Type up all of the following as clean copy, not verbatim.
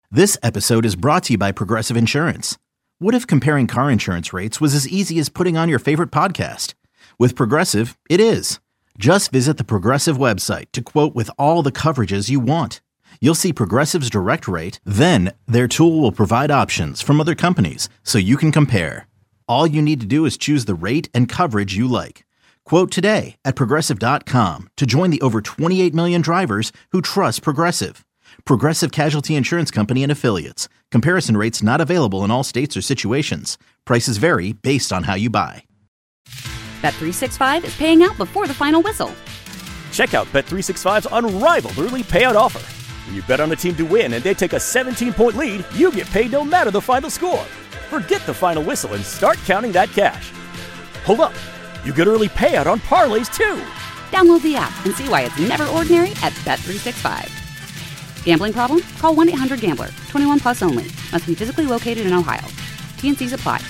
This episode is brought to you by Progressive Insurance. What if comparing car insurance rates was as easy as putting on your favorite podcast? With Progressive, it is. Just visit the Progressive website to quote with all the coverages you want. You'll see Progressive's direct rate, then their tool will provide options from other companies so you can compare. All you need to do is choose the rate and coverage you like. Quote today at Progressive.com to join the over 28 million drivers who trust Progressive. Progressive Casualty Insurance Company and Affiliates. Comparison rates not available in all states or situations. Prices vary based on how you buy. Bet365 is paying out before the final whistle. Check out Bet365's unrivaled early payout offer. When you bet on a team to win and they take a 17-point lead, you get paid no matter the final score. Forget the final whistle and start counting that cash. Hold up. You get early payout on parlays, too. Download the app and see why it's never ordinary at Bet365. Gambling problem? Call 1-800-GAMBLER. 21 plus only. Must be physically located in Ohio. T&Cs apply.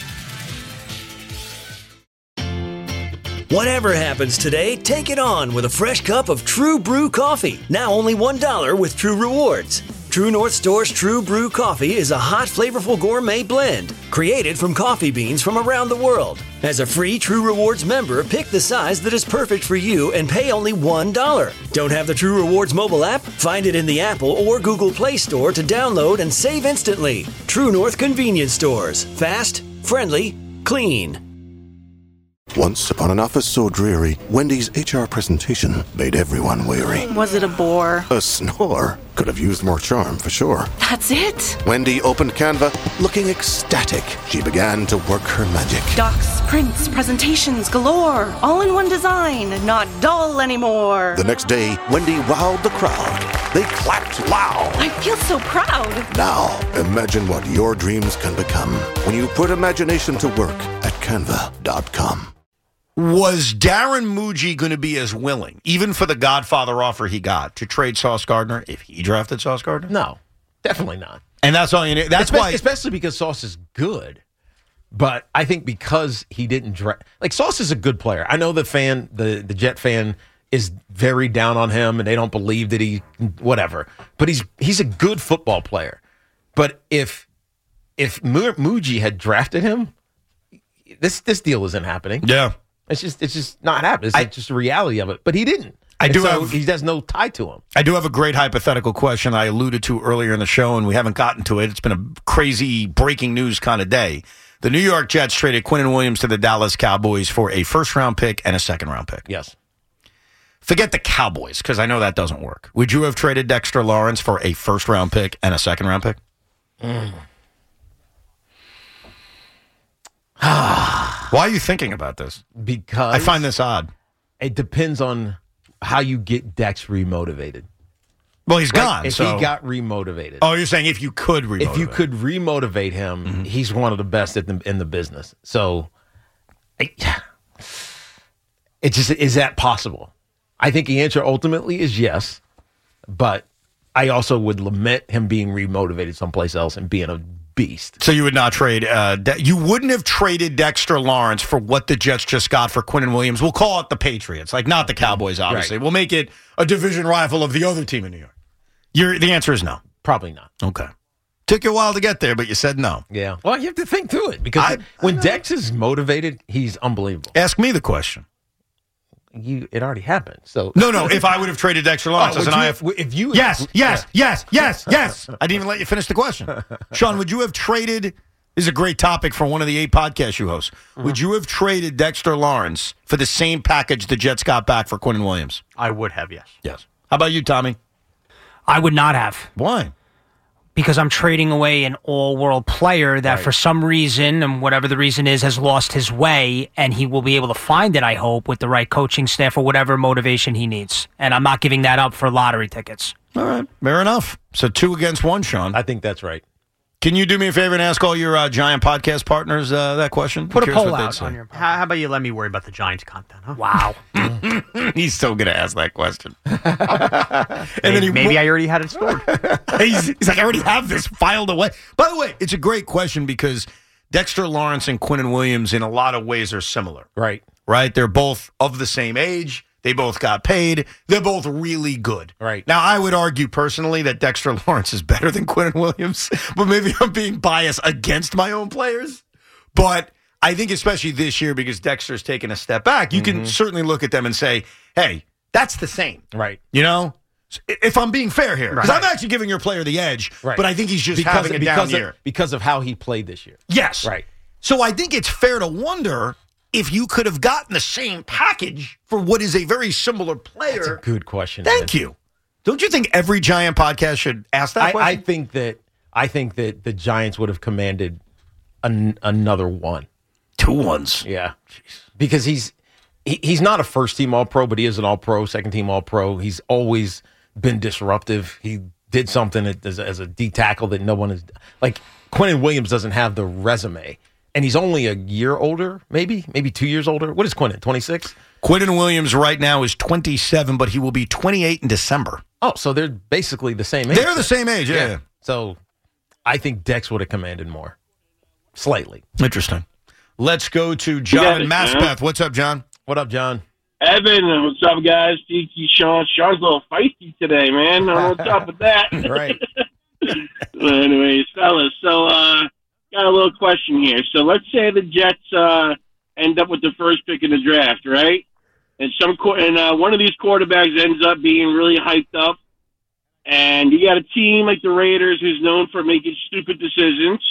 Whatever happens today, take it on with a fresh cup of True Brew coffee. Now only $1 with True Rewards. True North Store's True Brew coffee is a hot, flavorful gourmet blend created from coffee beans from around the world. As a free True Rewards member, pick the size that is perfect for you and pay only $1. Don't have the True Rewards mobile app? Find it in the Apple or Google Play Store to download and save instantly. True North Convenience Stores. Fast, friendly, clean. Once upon an office so dreary, Wendy's HR presentation made everyone weary. Was it a bore? A snore. Could have used more charm, for sure. That's it? Wendy opened Canva, looking ecstatic. She began to work her magic. Docs, prints, presentations galore. All in one design, not dull anymore. The next day, Wendy wowed the crowd. They clapped loud. I feel so proud. Now, imagine what your dreams can become when you put imagination to work at Canva.com. Was Darren Muji going to be as willing, even for the Godfather offer he got, to trade Sauce Gardner if he drafted Sauce Gardner? No, definitely not. And that's all you need. That's why, especially because Sauce is good. But I think because he didn't draft, like Sauce is a good player. I know the Jet fan is very down on him, and they don't believe that he whatever. But he's a good football player. But if Muji had drafted him, this deal isn't happening. Yeah. It's just not happening. It's just the reality of it. But he didn't. He has no tie to him. I do have a great hypothetical question I alluded to earlier in the show, and we haven't gotten to it. It's been a crazy breaking news kind of day. The New York Jets traded Quinnen Williams to the Dallas Cowboys for a first-round pick and a second-round pick. Yes. Forget the Cowboys, because I know that doesn't work. Would you have traded Dexter Lawrence for a first-round pick and a second-round pick? Why are you thinking about this? Because I find this odd. It depends on how you get Dex remotivated. Well, he's gone. If he got remotivated. Oh, you're saying if you could remotivate. If you could remotivate him, he's one of the best in the business. So, is that possible? I think the answer ultimately is yes, but I also would lament him being remotivated someplace else and being a beast. So you would not trade, you wouldn't have traded Dexter Lawrence for what the Jets just got for Quinnen Williams. We'll call it the Patriots, like not the Cowboys, obviously. Right. We'll make it a division rival of the other team in New York. The answer is no. Probably not. Okay. Took you a while to get there, but you said no. Yeah. Well, you have to think through it because when Dex is motivated, he's unbelievable. Ask me the question. It already happened. So no. If I would have traded Dexter Lawrence, yes. I didn't even let you finish the question. Sean, would you have traded? This is a great topic for one of the 8 podcasts you host. Would you have traded Dexter Lawrence for the same package the Jets got back for Quinnen Williams? I would have, yes. Yes. How about you, Tommy? I would not have. Why? Because I'm trading away an all-world player that for some reason, and whatever the reason is, has lost his way, and he will be able to find it, I hope, with the right coaching staff or whatever motivation he needs. And I'm not giving that up for lottery tickets. All right. Fair enough. So 2 against 1, Sean. I think that's right. Can you do me a favor and ask all your Giant podcast partners that question? Put a poll out on your podcast. How about you let me worry about the Giants content, huh? Wow. He's still going to ask that question. Maybe I already had it stored. He's like, I already have this filed away. By the way, it's a great question because Dexter Lawrence and Quinnen Williams in a lot of ways are similar. Right. They're both of the same age. They both got paid. They're both really good. Right. Now, I would argue personally that Dexter Lawrence is better than Quinnen Williams, but maybe I'm being biased against my own players. But I think especially this year, because Dexter's taken a step back, you can certainly look at them and say, hey, that's the same. Right. You know? If I'm being fair here. Because I'm actually giving your player the edge, but I think he's just having a down year. Because of how he played this year. Yes. Right. So I think it's fair to wonder if you could have gotten the same package for what is a very similar player. That's a good question. Thank you. Don't you think every Giant podcast should ask that question? I think that the Giants would have commanded another one. 2 1s. Yeah. Jeez. Because he's not a first-team All-Pro, but he is an All-Pro, second-team All-Pro. He's always been disruptive. He did something as a D tackle that no one is like. Quinnen Williams doesn't have the resume, and he's only a year older, maybe 2 years older. What is Quinnen? 26. Quinnen Williams right now is 27, but he will be 28 in December. Oh, so they're basically the same age. They're the same age, yeah. So I think Dex would have commanded more, slightly. Interesting. Let's go to John and Maspeth. What's up, John? What up, John? Evan, what's up, guys? Tiki, Sean. Sean's a little feisty today, man. What's up with that? Right. Anyways, fellas, so got a little question here. So let's say the Jets end up with the first pick in the draft, right? And one of these quarterbacks ends up being really hyped up, and you got a team like the Raiders who's known for making stupid decisions.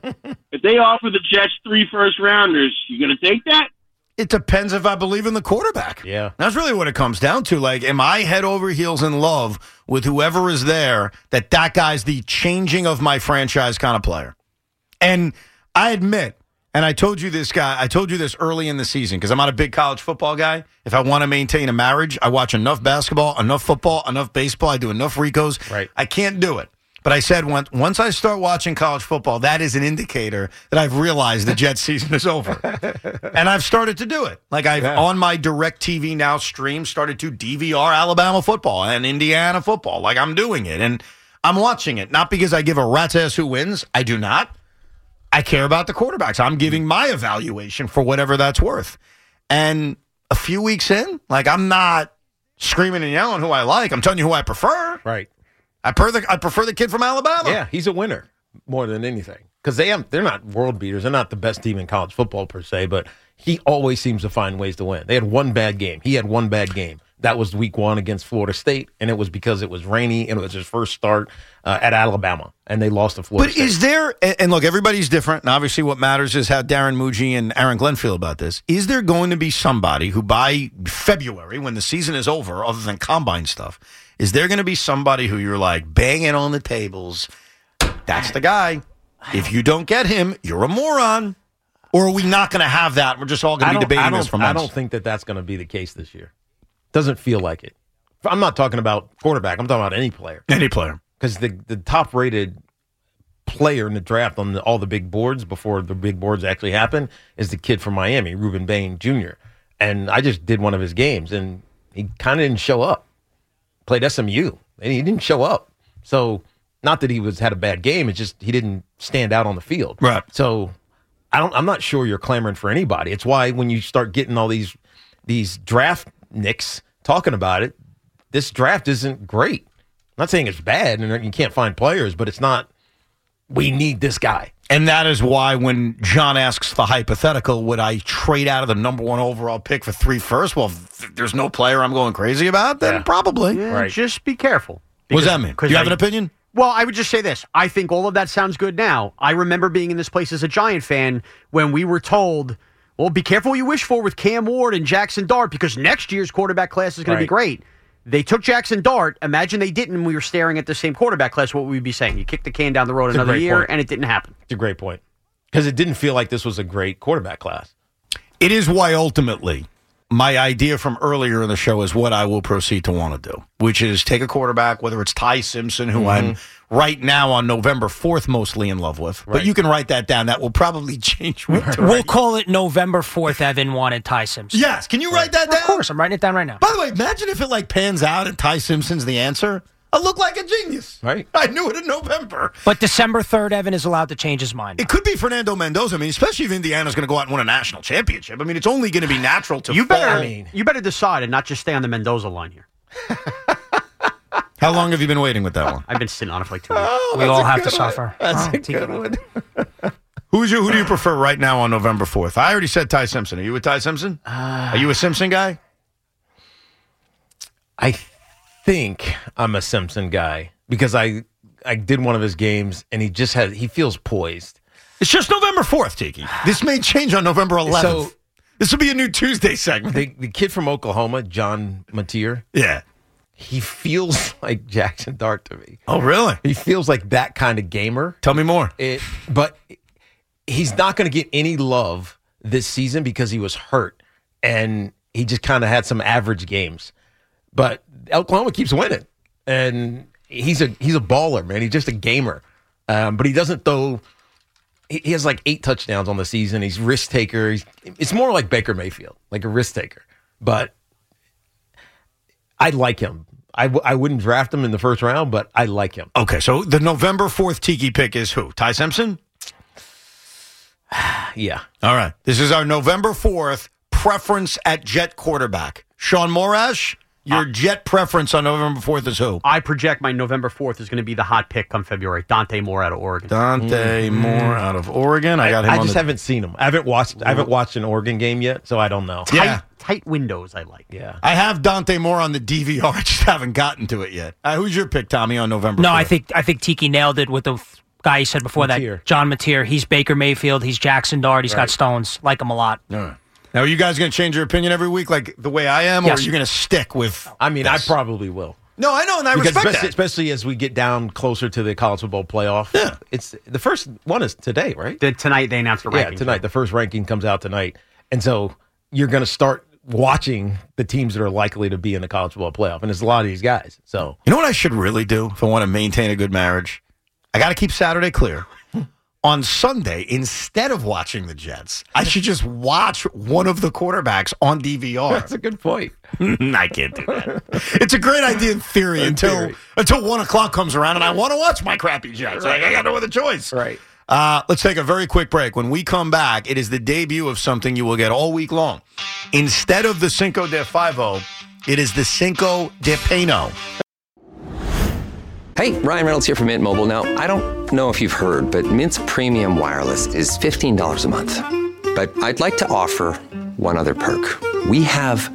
If they offer the Jets 3 first-rounders, you going to take that? It depends if I believe in the quarterback. Yeah. That's really what it comes down to. Like, am I head over heels in love with whoever is there, that guy's the changing of my franchise kind of player? And I admit, and I told you this early in the season, because I'm not a big college football guy. If I want to maintain a marriage, I watch enough basketball, enough football, enough baseball. I do enough Ricos. Right. I can't do it. But I said once I start watching college football, that is an indicator that I've realized the Jets season is over. And I've started to do it. Like on my DirecTV Now stream, started to DVR Alabama football and Indiana football. Like I'm doing it. And I'm watching it. Not because I give a rat's ass who wins. I do not. I care about the quarterbacks. I'm giving my evaluation for whatever that's worth. And a few weeks in, like I'm not screaming and yelling who I like. I'm telling you who I prefer. Right. I prefer the kid from Alabama. Yeah, he's a winner more than anything. Because they're not world beaters. They're not the best team in college football per se, but he always seems to find ways to win. They had one bad game. He had one bad game. That was week 1 against Florida State, and it was because it was rainy, and it was his first start at Alabama, and they lost to Florida State. But is there, and look, everybody's different, and obviously what matters is how Darren Muji and Aaron Glenn feel about this. Is there going to be somebody who by February, when the season is over, other than combine stuff, is there going to be somebody who you're like banging on the tables? That's the guy. If you don't get him, you're a moron. Or are we not going to have that? We're just all going to be debating this for months. I don't think that's going to be the case this year. Doesn't feel like it. I'm not talking about quarterback. I'm talking about any player. Any player. Because the top-rated player in the draft on all the big boards before the big boards actually happen is the kid from Miami, Reuben Bain Jr. And I just did one of his games, and he kind of didn't show up. Played SMU, and he didn't show up. So, not that he had a bad game, it's just he didn't stand out on the field. Right. So, I'm not sure you're clamoring for anybody. It's why when you start getting all these draft nicks talking about it, this draft isn't great. I'm not saying it's bad and you can't find players, but it's not, we need this guy. And that is why when John asks the hypothetical, would I trade out of the number 1 overall pick for 3 first? Well, if there's no player I'm going crazy about, then probably. Yeah, right. Just be careful. What does that mean? Do you have an opinion? Well, I would just say this. I think all of that sounds good now. I remember being in this place as a Giant fan when we were told, well, be careful what you wish for with Cam Ward and Jackson Dart because next year's quarterback class is going to be great. They took Jackson Dart. Imagine they didn't and we were staring at the same quarterback class. What would we be saying? You kicked the can down the road another year, and it didn't happen. It's a great point. Because it didn't feel like this was a great quarterback class. It is why ultimately my idea from earlier in the show is what I will proceed to want to do, which is take a quarterback, whether it's Ty Simpson, who I'm right now on November 4th mostly in love with. But you can write that down. That will probably change. We'll call it November 4th. Evan wanted Ty Simpson. Yes. Can you write that down? Of course. I'm writing it down right now. By the way, imagine if it pans out and Ty Simpson's the answer. I look like a genius. Right. I knew it in November. But December 3rd, Evan is allowed to change his mind. It could be Fernando Mendoza. I mean, especially if Indiana's going to go out and win a national championship. I mean, it's only going to be natural to you fall. better, you better decide and not just stay on the Mendoza line here. How long have you been waiting with that one? I've been sitting on it for like 2 weeks. We all have to suffer. That's a good one. Who do you prefer right now on November 4th? I already said Ty Simpson. Are you a Ty Simpson? Are you a Simpson guy? I think I'm a Simpson guy because I did one of his games and he feels poised. It's just November 4th, Tiki. This may change on November 11th. So, this will be a new Tuesday segment. The kid from Oklahoma, John Mateer. Yeah. He feels like Jackson Dart to me. Oh, really? He feels like that kind of gamer. Tell me more. But he's not going to get any love this season because he was hurt and he just kind of had some average games. But Oklahoma keeps winning, and he's a baller, man. He's just a gamer, but he doesn't throw. He has like 8 touchdowns on the season. He's risk taker. It's more like Baker Mayfield, like a risk taker. But I like him. I wouldn't draft him in the first round, but I like him. Okay, so the November 4th Tiki pick is who? Ty Simpson? Yeah. All right. This is our November 4th preference at Jet quarterback. Sean Morash, your Jet preference on November 4th is who? I project my November 4th is going to be the hot pick come February. Dante Moore out of Oregon. Dante Moore out of Oregon. I got him. I just haven't seen him. I haven't watched an Oregon game yet, so I don't know. Tight windows I like. Yeah. I have Dante Moore on the DVR. I just haven't gotten to it yet. Who's your pick, Tommy, on November 4th? I think Tiki nailed it with the guy you said before that, John Mateer. He's Baker Mayfield. He's Jackson Dart. He's got stones. Like him a lot. All right. Now, are you guys going to change your opinion every week like the way I am, or are you going to stick with I mean, this? I probably will. No, I know, and I respect that. Especially as we get down closer to the college football playoff. Yeah. It's the first one is today, right? Tonight they announced the ranking. Yeah, tonight. The first ranking comes out tonight. And so you're going to start watching the teams that are likely to be in the college football playoff. And it's a lot of these guys. So you know what I should really do if I want to maintain a good marriage? I got to keep Saturday clear. On Sunday, instead of watching the Jets, I should just watch one of the quarterbacks on DVR. That's a good point. I can't do that. It's a great idea in theory until 1 o'clock comes around and I want to watch my crappy Jets. Right. I got no other choice. Right. Let's take a very quick break. When we come back, it is the debut of something you will get all week long. Instead of the Cinco de Fivo, it is the Cinco de Pino. Hey, Ryan Reynolds here from Mint Mobile. Now, I don't know if you've heard, but Mint's premium wireless is $15 a month. But I'd like to offer one other perk. We have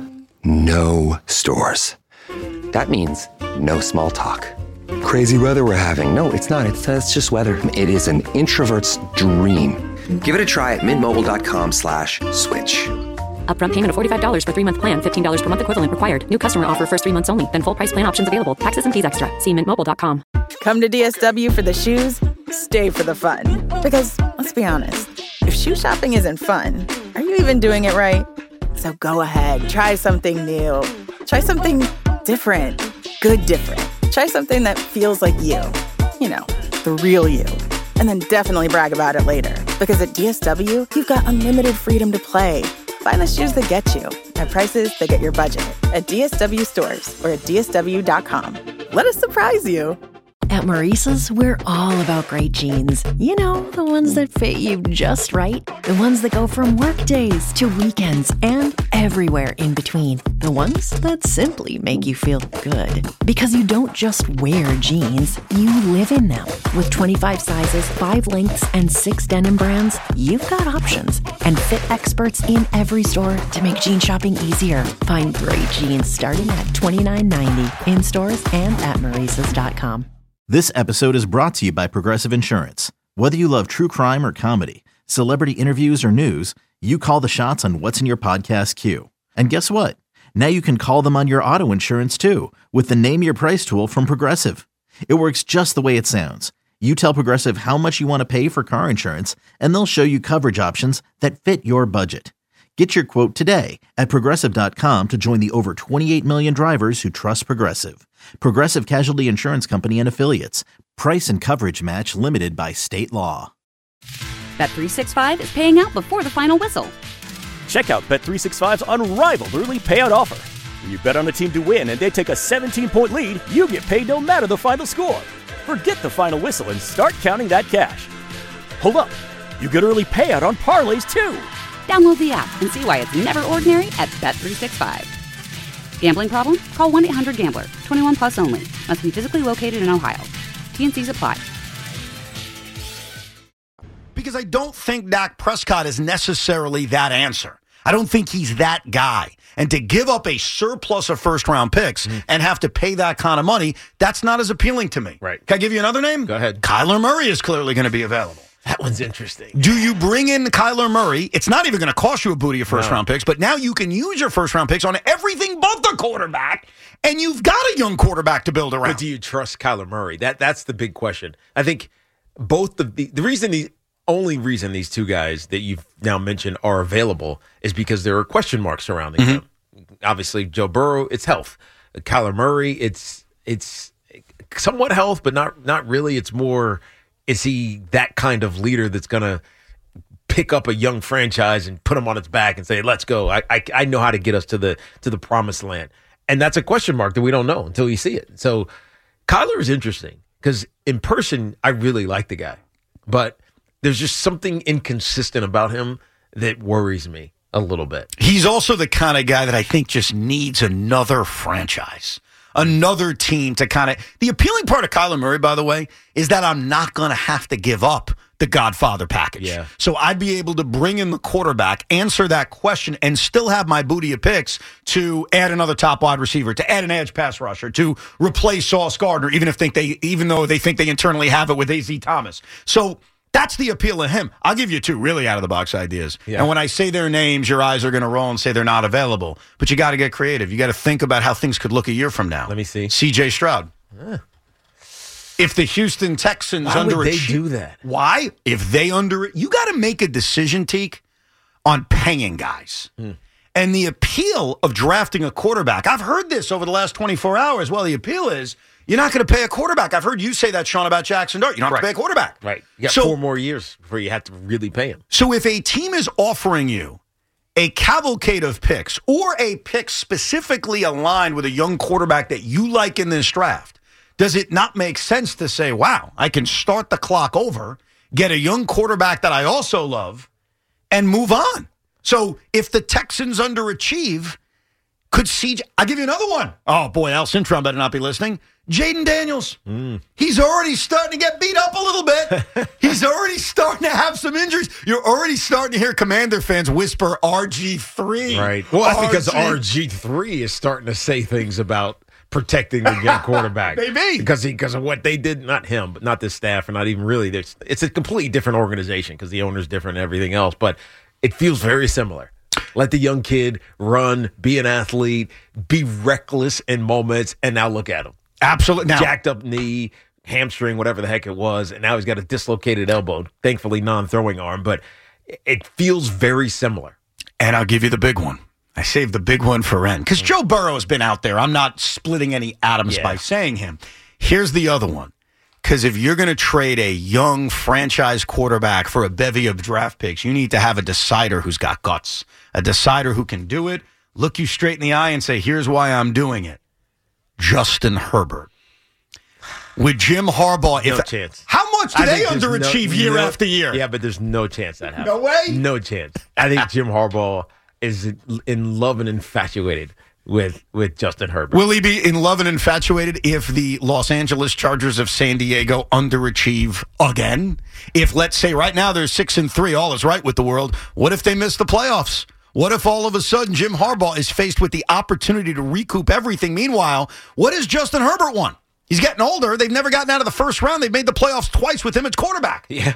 no stores. That means no small talk. Crazy weather we're having. No, it's not. It's just weather. It is an introvert's dream. Give it a try at mintmobile.com/switch. Upfront payment of $45 for 3-month plan. $15 per month equivalent required. New customer offer first 3 months only. Then full price plan options available. Taxes and fees extra. See mintmobile.com. Come to DSW for the shoes, stay for the fun. Because, let's be honest, if shoe shopping isn't fun, are you even doing it right? So go ahead, try something new. Try something different. Good different. Try something that feels like you. You know, the real you. And then definitely brag about it later. Because at DSW, you've got unlimited freedom to play. Find the shoes that get you at prices that get your budget at DSW stores or at DSW.com. Let us surprise you. At Maurice's, we're all about great jeans. You know, the ones that fit you just right. The ones that go from work days to weekends and everywhere in between. The ones that simply make you feel good. Because you don't just wear jeans, you live in them. With 25 sizes, 5 lengths, and 6 denim brands, you've got options. And fit experts in every store to make jean shopping easier. Find great jeans starting at $29.90 in stores and at Maurice's.com. This episode is brought to you by Progressive Insurance. Whether you love true crime or comedy, celebrity interviews or news, you call the shots on what's in your podcast queue. And guess what? Now you can call them on your auto insurance too with the Name Your Price tool from Progressive. It works just the way it sounds. You tell Progressive how much you want to pay for car insurance, and they'll show you coverage options that fit your budget. Get your quote today at Progressive.com to join the over 28 million drivers who trust Progressive. Progressive Casualty Insurance Company and Affiliates. Price and coverage match limited by state law. Bet365 is paying out before the final whistle. Check out Bet365's unrivaled early payout offer. When you bet on a team to win and they take a 17-point lead, you get paid no matter the final score. Forget the final whistle and start counting that cash. Hold up. You get early payout on parlays, too. Download the app and see why it's never ordinary at Bet365. Gambling problem? Call 1-800-GAMBLER. 21 plus only. Must be physically located in Ohio. T&Cs apply. Because I don't think Dak Prescott is necessarily that answer. I don't think he's that guy. And to give up a surplus of first-round picks and have to pay that kind of money, that's not as appealing to me. Right. Can I give you another name? Go ahead. Kyler Murray is clearly going to be available. That one's interesting. Do you bring in Kyler Murray? It's not even going to cost you a booty of first-round picks, but now you can use your first-round picks on everything but the quarterback, and you've got a young quarterback to build around. But do you trust Kyler Murray? That's the big question. I think both the only reason these two guys that you've now mentioned are available is because there are question marks surrounding them. Obviously, Joe Burrow, it's health. Kyler Murray, it's somewhat health, but not really. It's more, is he that kind of leader that's going to pick up a young franchise and put them on its back and say, let's go. I know how to get us to the promised land. And that's a question mark that we don't know until you see it. So Kyler is interesting because in person, I really like the guy. But there's just something inconsistent about him that worries me a little bit. He's also the kind of guy that I think just needs another franchise, another team to kind of... The appealing part of Kyler Murray, by the way, is that I'm not going to have to give up the Godfather package. Yeah. So I'd be able to bring in the quarterback, answer that question, and still have my booty of picks to add another top wide receiver, to add an edge pass rusher, to replace Sauce Gardner, even though they think they internally have it with A.Z. Thomas. So... that's the appeal of him. I'll give you two really out-of-the-box ideas. Yeah. And when I say their names, your eyes are going to roll and say they're not available. But you got to get creative. You got to think about how things could look a year from now. Let me see. C.J. Stroud. If the Houston Texans Why would they do that? Why? If they you got to make a decision, Teak, on paying guys. And the appeal of drafting a quarterback, I've heard this over the last 24 hours. Well, the appeal is... you're not going to pay a quarterback. I've heard you say that, Sean, about Jackson Dart. You don't have to pay a quarterback. Right. You got 4 more years before you have to really pay him. So if a team is offering you a cavalcade of picks or a pick specifically aligned with a young quarterback that you like in this draft, does it not make sense to say, wow, I can start the clock over, get a young quarterback that I also love, and move on? So if the Texans underachieve, could CJ... I'll give you another one. Oh, boy, Al Cintron better not be listening. Jaden Daniels. He's already starting to get beat up a little bit. He's already starting to have some injuries. You're already starting to hear Commander fans whisper RG3. Right. Well, that's because RG3 is starting to say things about protecting the young quarterback. Maybe. Because of what they did, not him, but not this staff, or not even really. It's a completely different organization because the owner's different and everything else, but it feels very similar. Let the young kid run, be an athlete, be reckless in moments, and now look at him. Absolutely. Now, jacked up knee, hamstring, whatever the heck it was, and now he's got a dislocated elbow. Thankfully, non-throwing arm, but it feels very similar. And I'll give you the big one. I saved the big one for end because Joe Burrow has been out there. I'm not splitting any atoms by saying him. Here's the other one. Because if you're going to trade a young franchise quarterback for a bevy of draft picks, you need to have a decider who's got guts, a decider who can do it, look you straight in the eye and say, here's why I'm doing it. Justin Herbert. With Jim Harbaugh. No chance. How much do they underachieve year after year? Yeah, but there's no chance that happens. No way? No chance. I think Jim Harbaugh is in love and infatuated with Justin Herbert. Will he be in love and infatuated if the Los Angeles Chargers of San Diego underachieve again? If, let's say, right now they're 6-3, all is right with the world. What if they miss the playoffs? What if all of a sudden Jim Harbaugh is faced with the opportunity to recoup everything? Meanwhile, what has Justin Herbert won? He's getting older. They've never gotten out of the first round. They've made the playoffs twice with him as quarterback. Yeah.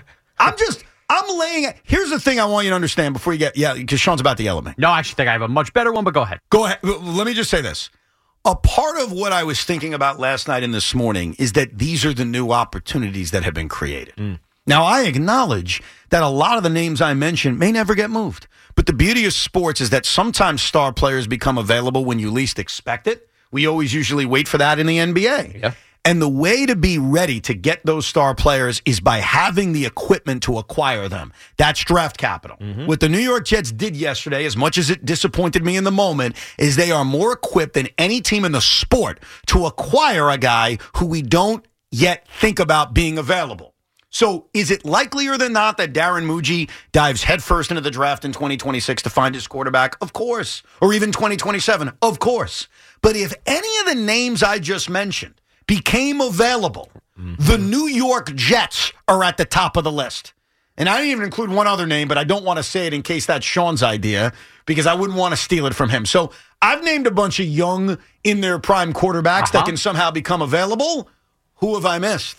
I'm laying it. Here's the thing I want you to understand before you get, because Sean's about to yell at me. No, I actually think I have a much better one, but go ahead. Go ahead. Let me just say this. A part of what I was thinking about last night and this morning is that these are the new opportunities that have been created. Now, I acknowledge that a lot of the names I mentioned may never get moved. But the beauty of sports is that sometimes star players become available when you least expect it. We always usually wait for that in the NBA. Yeah. And the way to be ready to get those star players is by having the equipment to acquire them. That's draft capital. What the New York Jets did yesterday, as much as it disappointed me in the moment, is they are more equipped than any team in the sport to acquire a guy who we don't yet think about being available. So is it likelier than not that Darren Muji dives headfirst into the draft in 2026 to find his quarterback? Of course. Or even 2027? Of course. But if any of the names I just mentioned became available, the New York Jets are at the top of the list. And I didn't even include one other name, but I don't want to say it in case that's Sean's idea because I wouldn't want to steal it from him. So I've named a bunch of young, in their prime quarterbacks that can somehow become available. Who have I missed?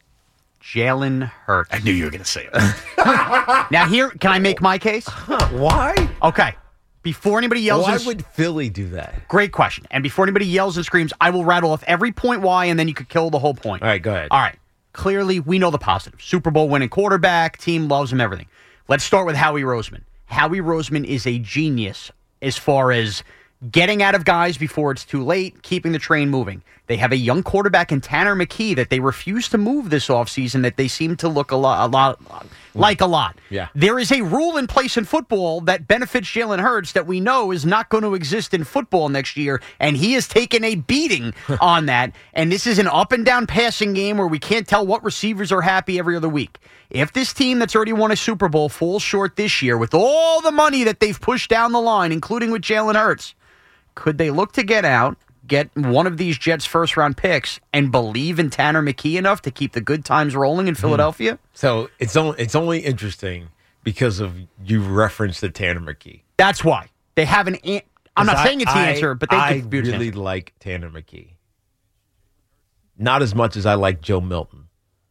Jalen Hurts. I knew you were going to say it. Now here, can I make my case? Why? Okay. Before anybody yells... Why would Philly do that? Great question. And before anybody yells and screams, I will rattle off every point why, and then you could kill the whole point. All right, go ahead. All right. Clearly, we know the positive. Super Bowl winning quarterback, team loves him, everything. Let's start with Howie Roseman. Howie Roseman is a genius as far as getting out of guys before it's too late, keeping the train moving. They have a young quarterback in Tanner McKee that they refuse to move this offseason that they seem to look a lot. Yeah. There is a rule in place in football that benefits Jalen Hurts that we know is not going to exist in football next year, and he has taken a beating on that. And this is an up-and-down passing game where we can't tell what receivers are happy every other week. If this team that's already won a Super Bowl falls short this year with all the money that they've pushed down the line, including with Jalen Hurts, could they look to get out, get one of these Jets first-round picks, and believe in Tanner McKee enough to keep the good times rolling in Philadelphia? So it's only interesting because of you referenced the Tanner McKee. That's why. They have an I'm not saying it's the answer, but I really like Tanner McKee. Not as much as I like Joe Milton.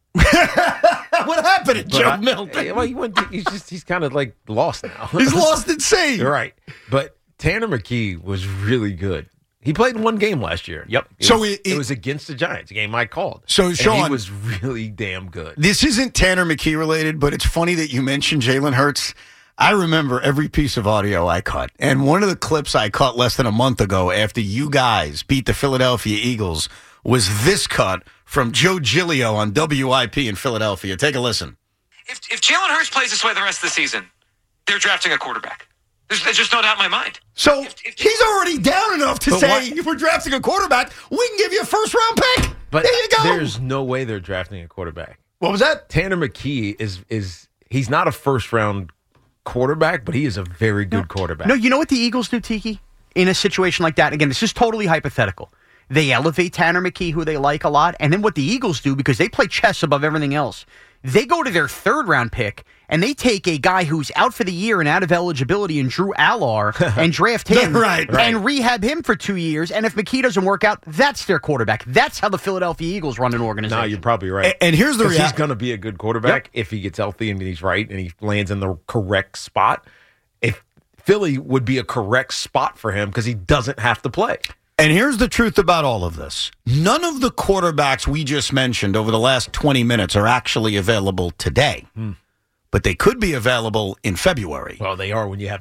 What happened to Joe Milton? Well, he's kind of like lost now. He's lost at sea. You're right. But Tanner McKee was really good. He played one game last year. Yep. It was against the Giants, a game I called. So, Sean, he was really damn good. This isn't Tanner McKee related, but it's funny that you mentioned Jalen Hurts. I remember every piece of audio I cut. And one of the clips I cut less than a month ago after you guys beat the Philadelphia Eagles was this cut from Joe Giglio on WIP in Philadelphia. Take a listen. If Jalen Hurts plays this way the rest of the season, they're drafting a quarterback. There's just no doubt in my mind. So he's already down enough to say, if we're drafting a quarterback, we can give you a first-round pick. But there you go. There's no way they're drafting a quarterback. What was that? Tanner McKee he's not a first-round quarterback, but he is a very good quarterback. No, you know what the Eagles do, Tiki? In a situation like that, again, this is totally hypothetical. They elevate Tanner McKee, who they like a lot, and then what the Eagles do, because they play chess above everything else, they go to their third-round pick, and they take a guy who's out for the year and out of eligibility in Drew Allar and draft him and rehab him for 2 years. And if McKee doesn't work out, that's their quarterback. That's how the Philadelphia Eagles run an organization. No, you're probably right. And here's the reality. He's going to be a good quarterback if he gets healthy and he's right and he lands in the correct spot. If Philly would be a correct spot for him because he doesn't have to play. And here's the truth about all of this. None of the quarterbacks we just mentioned over the last 20 minutes are actually available today. But they could be available in February. Well, they are when you have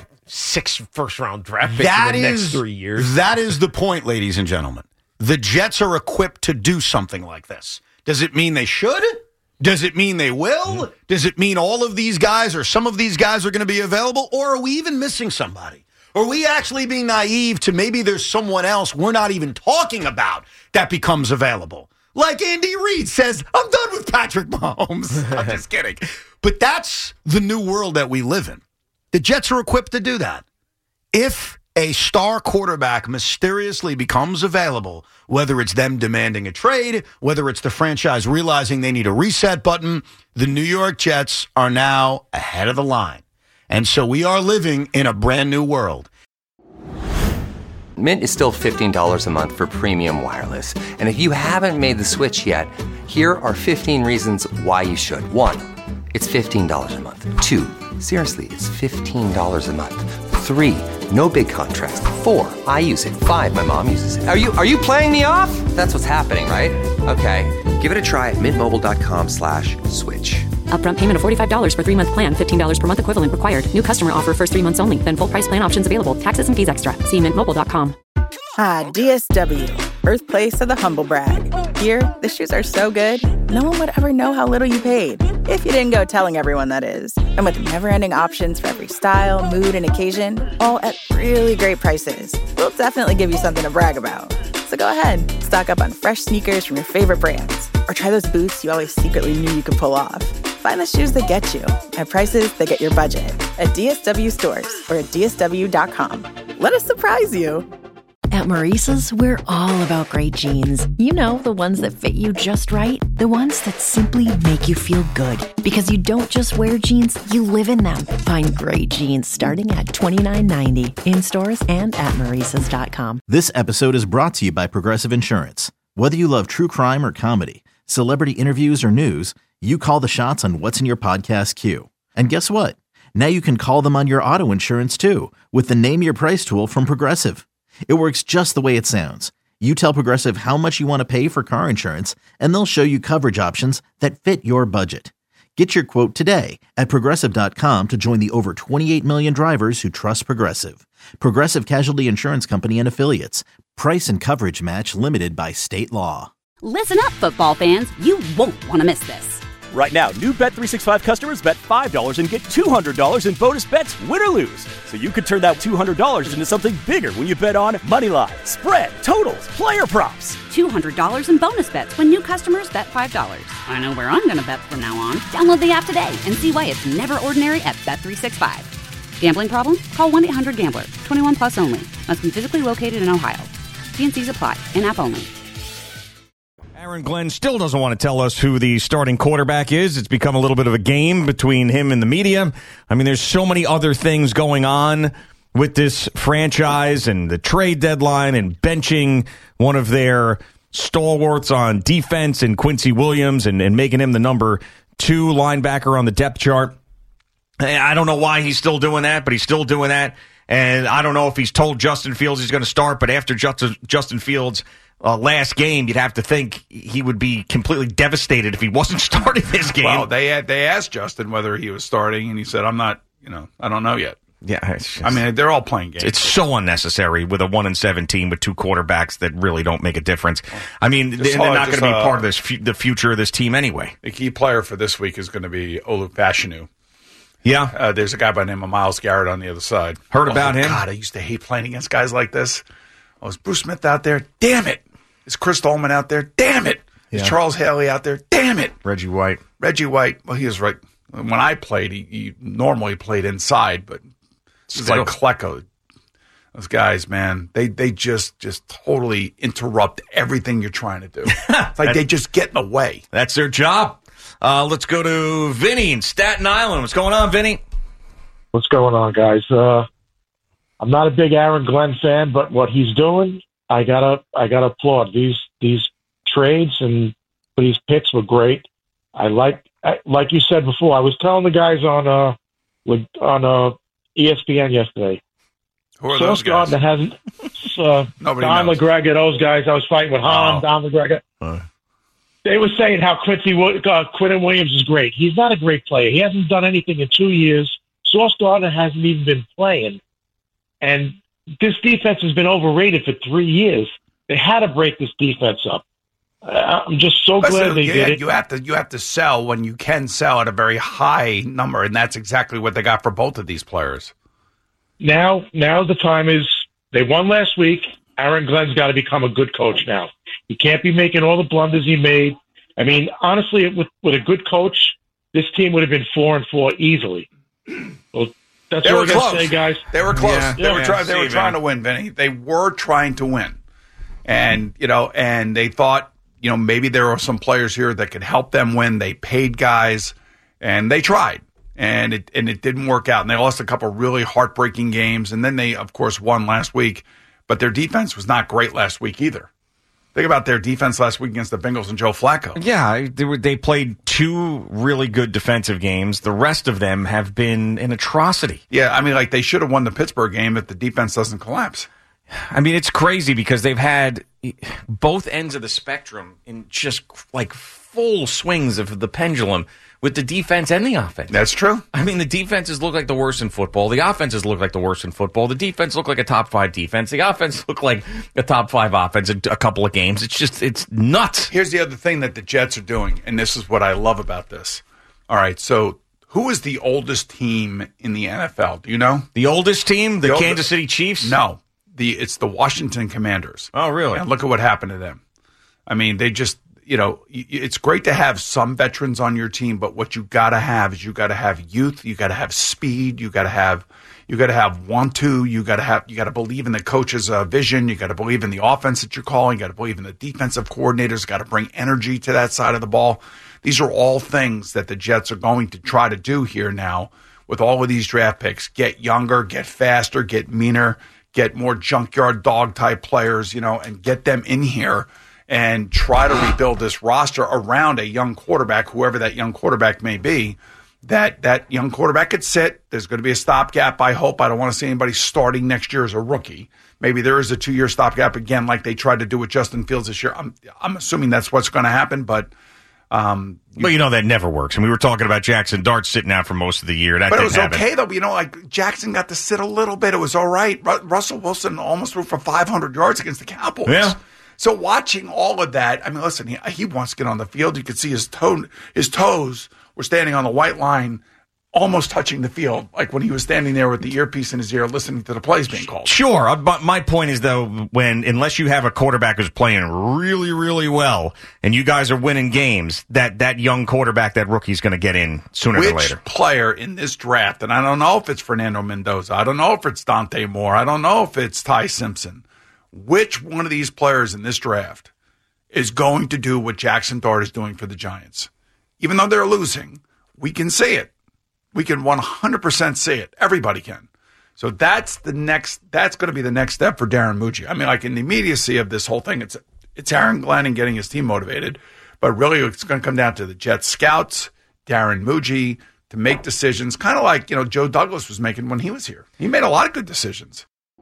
6 first-round draft picks in the next 3 years. That is the point, ladies and gentlemen. The Jets are equipped to do something like this. Does it mean they should? Does it mean they will? Does it mean all of these guys or some of these guys are going to be available? Or are we even missing somebody? Are we actually being naive to maybe there's someone else we're not even talking about that becomes available? Like Andy Reid says, I'm done with Patrick Mahomes. I'm just kidding. But that's the new world that we live in. The Jets are equipped to do that. If a star quarterback mysteriously becomes available, whether it's them demanding a trade, whether it's the franchise realizing they need a reset button, the New York Jets are now ahead of the line. And so we are living in a brand new world. Mint is still $15 a month for premium wireless. And if you haven't made the switch yet, here are 15 reasons why you should. 1, it's $15 a month. 2, seriously, it's $15 a month. 3, no big contrast. 4, I use it. 5, my mom uses it. Are you playing me off? That's what's happening, right? Okay, give it a try at mintmobile.com/switch. Upfront payment of $45 for 3-month plan. $15 per month equivalent required. New customer offer first 3 months only. Then full price plan options available. Taxes and fees extra. See mintmobile.com. DSW, birthplace of the humble brag. Here, the shoes are so good, no one would ever know how little you paid. If you didn't go telling everyone, that is. And with never-ending options for every style, mood, and occasion, all at really great prices, we'll definitely give you something to brag about. So go ahead, stock up on fresh sneakers from your favorite brands, or try those boots you always secretly knew you could pull off. Find the shoes that get you at prices that get your budget at DSW stores or at DSW.com. Let us surprise you. At Maurice's, we're all about great jeans. You know, the ones that fit you just right. The ones that simply make you feel good. Because you don't just wear jeans, you live in them. Find great jeans starting at $29.90 in stores and at Maurice's.com. This episode is brought to you by Progressive Insurance. Whether you love true crime or comedy, celebrity interviews or news, you call the shots on what's in your podcast queue. And guess what? Now you can call them on your auto insurance too with the Name Your Price tool from Progressive. It works just the way it sounds. You tell Progressive how much you want to pay for car insurance, and they'll show you coverage options that fit your budget. Get your quote today at Progressive.com to join the over 28 million drivers who trust Progressive. Progressive Casualty Insurance Company and Affiliates. Price and coverage match limited by state law. Listen up, football fans. You won't want to miss this. Right now, new Bet365 customers bet $5 and get $200 in bonus bets, win or lose. So you could turn that $200 into something bigger when you bet on moneyline, spread, totals, player props. $200 in bonus bets when new customers bet $5. I know where I'm going to bet from now on. Download the app today and see why it's never ordinary at Bet365. Gambling problem? Call 1-800-GAMBLER. 21 plus only. Must be physically located in Ohio. T&Cs apply. In-app only. Aaron Glenn still doesn't want to tell us who the starting quarterback is. It's become a little bit of a game between him and the media. I mean, there's so many other things going on with this franchise and the trade deadline and benching one of their stalwarts on defense and Quincy Williams and making him the number 2 linebacker on the depth chart. I don't know why he's still doing that, but he's still doing that. And I don't know if he's told Justin Fields he's going to start, but after Justin Fields' last game, you'd have to think he would be completely devastated if he wasn't starting this game. Well, they asked Justin whether he was starting, and he said, "I'm not. I don't know yet." Yeah, I mean, they're all playing games. It's so unnecessary with a 1-17 with 2 quarterbacks that really don't make a difference. I mean, they're not going to be part of the future of this team anyway. The key player for this week is going to be Olu Fashanu. Yeah. There's a guy by the name of Myles Garrett on the other side. Heard about him? God, I used to hate playing against guys like this. Oh, is Bruce Smith out there? Damn it. Is Chris Tolman out there? Damn it. Is Charles Haley out there? Damn it. Reggie White. Well, he was right. When I played, he normally played inside, but it's like Klecko. Those guys, man, they just totally interrupt everything you're trying to do. It's like they just get in the way. That's their job. Let's go to Vinny in Staten Island. What's going on, Vinny? What's going on, guys? I'm not a big Aaron Glenn fan, but what he's doing, I gotta applaud. These trades and these picks were great. Like you said before, I was telling the guys on ESPN yesterday. Who are those guys? Hasn't Nobody Don knows. McGregor, those guys. I was fighting with Han, Don McGregor. They were saying how Quinton Williams is great. He's not a great player. He hasn't done anything in 2 years. Sauce Gardner hasn't even been playing. And this defense has been overrated for 3 years. They had to break this defense up. I'm just so glad they did it. You have to sell when you can sell at a very high number, and that's exactly what they got for both of these players. Now the time is, they won last week. Aaron Glenn's got to become a good coach now. He can't be making all the blunders he made. I mean, honestly, with a good coach, this team would have been 4-4 easily. Well, that's what I got to say, guys. They were close. Yeah. They were trying to win, Vinny. They were trying to win. And, and they thought, maybe there were some players here that could help them win. They paid guys, and they tried. And it didn't work out. And they lost a couple really heartbreaking games. And then they, of course, won last week. But their defense was not great last week either. Think about their defense last week against the Bengals and Joe Flacco. Yeah, they played 2 really good defensive games. The rest of them have been an atrocity. Yeah, I mean, they should have won the Pittsburgh game if the defense doesn't collapse. I mean, it's crazy because they've had both ends of the spectrum in just full swings of the pendulum with the defense and the offense. That's true. I mean, the defenses look like the worst in football. The offenses look like the worst in football. The defense look like a top 5 defense. The offense look like a top 5 offense in a couple of games. It's nuts. Here's the other thing that the Jets are doing, and this is what I love about this. All right, so who is the oldest team in the NFL? Do you know? The oldest team? The Kansas City Chiefs? No. It's the Washington Commanders. Oh, really? And look at what happened to them. I mean, they just, it's great to have some veterans on your team, but what you got to have is you got to have youth, you got to have speed, you got to have want to, you got to believe in the coach's vision, you got to believe in the offense that you're calling, you got to believe in the defensive coordinators, got to bring energy to that side of the ball. These are all things that the Jets are going to try to do here now with all of these draft picks. Get younger, get faster, get meaner, get more junkyard dog type players, and get them in here and try to rebuild this roster around a young quarterback, whoever that young quarterback may be. That young quarterback could sit. There's going to be a stopgap, I hope. I don't want to see anybody starting next year as a rookie. Maybe there is a 2-year stopgap again like they tried to do with Justin Fields this year. I'm assuming that's what's going to happen, but that never works. And we were talking about Jackson Dart sitting out for most of the year. But it was okay, though. Jackson got to sit a little bit. It was all right. Russell Wilson almost threw for 500 yards against the Cowboys. Yeah. So watching all of that, I mean, listen, he wants to get on the field. You could see his toes were standing on the white line, almost touching the field, like when he was standing there with the earpiece in his ear listening to the plays being called. Sure. But my point is, though, unless you have a quarterback who's playing really, really well and you guys are winning games, that young quarterback, that rookie's going to get in sooner or later. Which player in this draft, and I don't know if it's Fernando Mendoza, I don't know if it's Dante Moore, I don't know if it's Ty Simpson, which one of these players in this draft is going to do what Jackson Dart is doing for the Giants? Even though they're losing, we can see it. We can 100% see it. Everybody can. So that's going to be the next step for Darren Mucci. I mean, like in the immediacy of this whole thing, it's Aaron Glenn and getting his team motivated. But really, it's going to come down to the Jets scouts, Darren Mucci, to make decisions, kind of like, Joe Douglas was making when he was here. He made a lot of good decisions.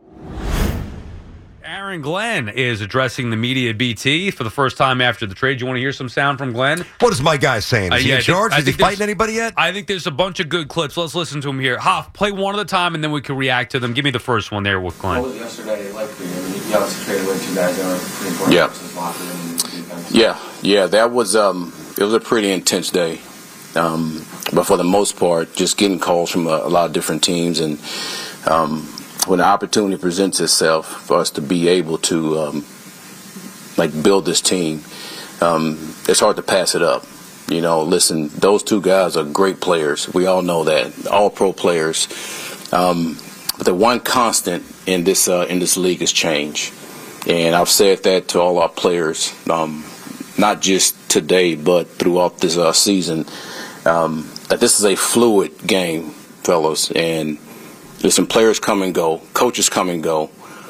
Aaron Glenn is addressing the media at BT for the first time after the trade. You want to hear some sound from Glenn? What is my guy saying? Is he in charge? Is he fighting anybody yet? I think there's a bunch of good clips. Let's listen to him here. Hoff, play one at a time, and then we can react to them. Give me the first one there with Glenn. What was yesterday like for you? I mean, you obviously traded away 2 guys that are pretty important. Yeah. That was it was a pretty intense day. But for the most part, just getting calls from a lot of different teams, and when the opportunity presents itself for us to be able to build this team, it's hard to pass it up. Listen, those 2 guys are great players. We all know that, all pro players. But the one constant in this league is change, and I've said that to all our players, not just today but throughout this season, that this is a fluid game, fellas, and listen, players come and go, coaches come and go.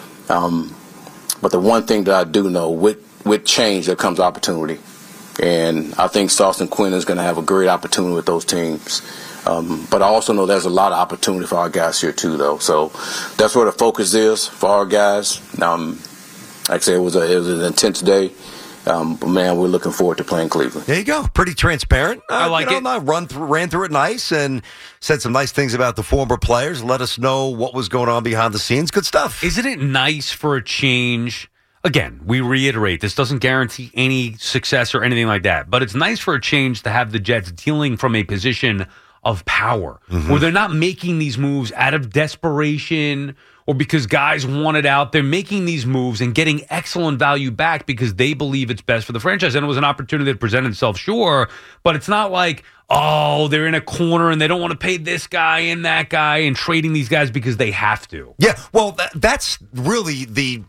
But the one thing that I do know, with change, there comes opportunity. And I think Sauce Quinn is going to have a great opportunity with those teams. But I also know there's a lot of opportunity for our guys here, too, though. So that's where the focus is for our guys. Like I said, it was an intense day. But, man, we're looking forward to playing Cleveland. There you go. Pretty transparent. I like it. I ran through it nice and said some nice things about the former players. Let us know what was going on behind the scenes. Good stuff. Isn't it nice for a change? Again, we reiterate, this doesn't guarantee any success or anything like that. But it's nice for a change to have the Jets dealing from a position of power, where they're not making these moves out of desperation or because guys want it out. They're making these moves and getting excellent value back because they believe it's best for the franchise. And it was an opportunity that presented itself, sure, but it's not like, oh, they're in a corner and they don't want to pay this guy and that guy and trading these guys because they have to. Yeah, well, that's really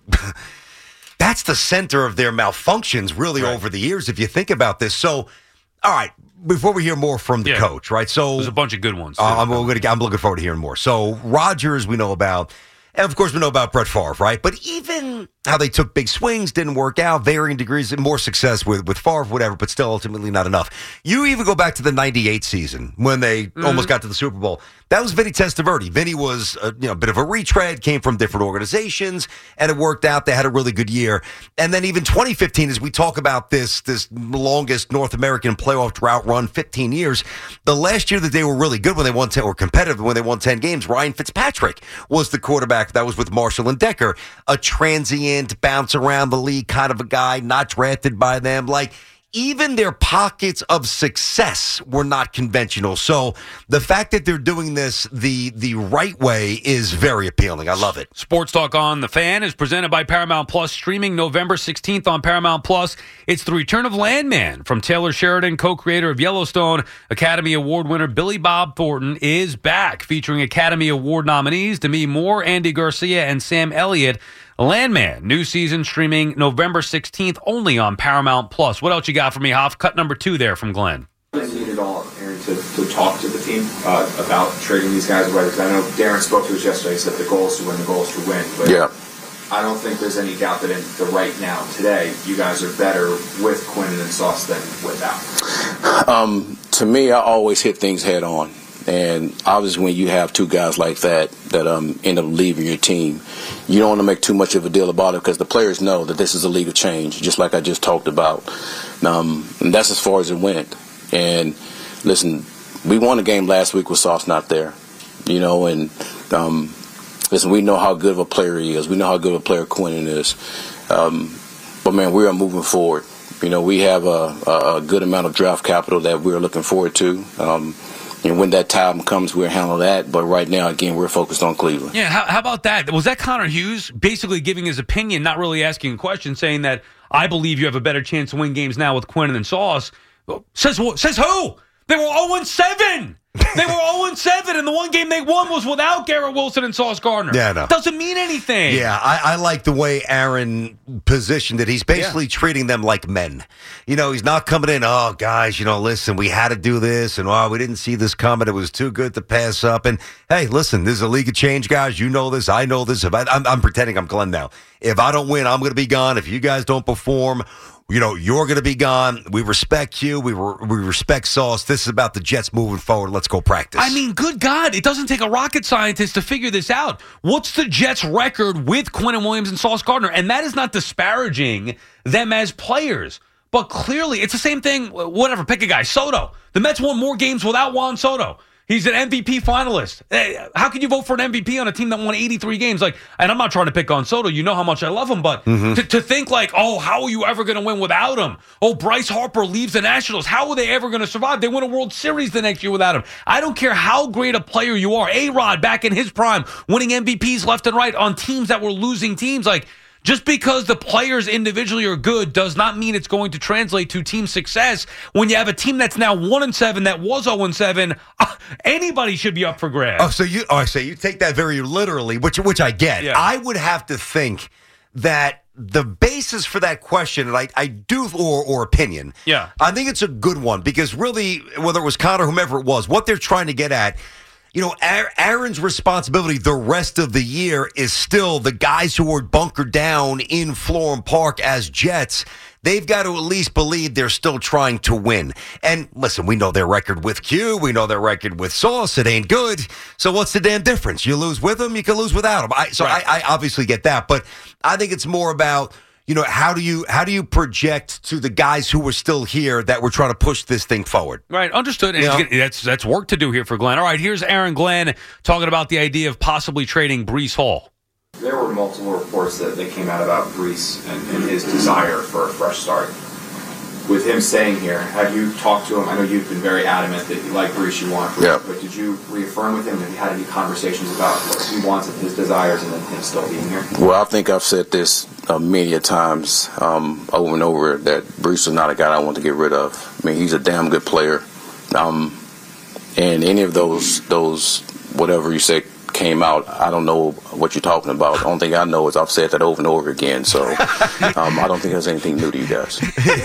that's the center of their malfunctions, really, over the years, if you think about this. So, all right, before we hear more from the coach, right? So there's a bunch of good ones. I'm looking forward to hearing more. So Rodgers, we know about, and of course we know about Brett Favre, right? But even how they took big swings, didn't work out, varying degrees, more success with Favre, whatever, but still ultimately not enough. You even go back to the 98 season when they almost got to the Super Bowl. That was Vinny Testaverde. Vinny was a bit of a retread, came from different organizations, and it worked out. They had a really good year. And then even 2015, as we talk about this longest North American playoff drought run, 15 years, the last year that they were really good when they won 10, or competitive when they won 10 games, Ryan Fitzpatrick was the quarterback. That was with Marshall and Decker, a transient, bounce around the league kind of a guy, not drafted by them. Like, even their pockets of success were not conventional. So the fact that they're doing this the right way is very appealing. I love it. Sports Talk on The Fan is presented by Paramount Plus, streaming November 16th on Paramount Plus. It's the return of Landman from Taylor Sheridan, co-creator of Yellowstone. Academy Award winner Billy Bob Thornton is back, featuring Academy Award nominees Demi Moore, Andy Garcia, and Sam Elliott. Landman, new season streaming November 16th only on Paramount Plus. What else you got for me, Hoff? Cut number 2 there from Glenn. I need it all, Aaron, to talk to the team about trading these guys away, because I know Darren spoke to us yesterday. He said the goal is to win, the goal is to win. But yeah. I don't think there's any doubt that in the right now, today, you guys are better with Quinnen and Sauce than without. To me, I always hit things head on. And obviously when you have two guys like that end up leaving your team, you don't want to make too much of a deal about it, because the players know that this is a league of change, just like I just talked about. And that's as far as it went. And listen, we won a game last week with Sauce not there, and listen, we know how good of a player he is. We know how good of a player Quinnen is. But, man, we are moving forward. We have a good amount of draft capital that we're looking forward to. And when that time comes, we'll handle that. But right now, again, we're focused on Cleveland. Yeah, how about that? Was that Connor Hughes basically giving his opinion, not really asking a question, saying that I believe you have a better chance to win games now with Quinnen than Sauce? Says who? They were 0-7. They were 0-7, and the one game they won was without Garrett Wilson and Sauce Gardner. Yeah, no. Doesn't mean anything. Yeah, I like the way Aaron positioned it. He's basically treating them like men. He's not coming in, oh, guys, listen, we had to do this, and we didn't see this coming. It was too good to pass up. And, hey, listen, this is a league of change, guys. You know this. I know this. I'm pretending I'm Glenn now. If I don't win, I'm going to be gone. If you guys don't perform, you're going to be gone. We respect you. We respect Sauce. This is about the Jets moving forward. Let's go practice. I mean, good God, it doesn't take a rocket scientist to figure this out. What's the Jets' record with Quinnen Williams and Sauce Gardner? And that is not disparaging them as players. But clearly, it's the same thing. Whatever, pick a guy. Soto. The Mets won more games without Juan Soto. He's an MVP finalist. How can you vote for an MVP on a team that won 83 games? And I'm not trying to pick on Soto. You know how much I love him. But to think how are you ever going to win without him? Oh, Bryce Harper leaves the Nationals. How are they ever going to survive? They win a World Series the next year without him. I don't care how great a player you are. A-Rod back in his prime, winning MVPs left and right on teams that were losing teams. Just because the players individually are good does not mean it's going to translate to team success. When you have a team that's now 1-7 that was 0-7, anybody should be up for grabs. Oh, so you take that very literally, which I get. Yeah. I would have to think that the basis for that question, and I do, or opinion, yeah, I think it's a good one, because really, whether it was Connor, whomever it was, what they're trying to get at, Aaron's responsibility the rest of the year is still the guys who are bunkered down in Florham Park as Jets. They've got to at least believe they're still trying to win. And listen, we know their record with Q. We know their record with Sauce. It ain't good. So what's the damn difference? You lose with them, you can lose without them. I obviously get that. But I think it's more about, how do you project to the guys who were still here that we're trying to push this thing forward? Right, understood. And that's work to do here for Glenn. All right, here's Aaron Glenn talking about the idea of possibly trading Breece Hall. There were multiple reports that came out about Breece and his desire for a fresh start. With him staying here, have you talked to him? I know you've been very adamant that you like Breece, you want Breece, yeah. But did you reaffirm with him? Have you had any conversations about what he wants and his desires and then him still being here? Well, I think I've said this many times over and over that Breece is not a guy I want to get rid of. I mean, he's a damn good player. And any of those whatever you say, came out, I don't know what you're talking about. The only thing I know is I've said that over and over again. So I don't think there's anything new to you guys.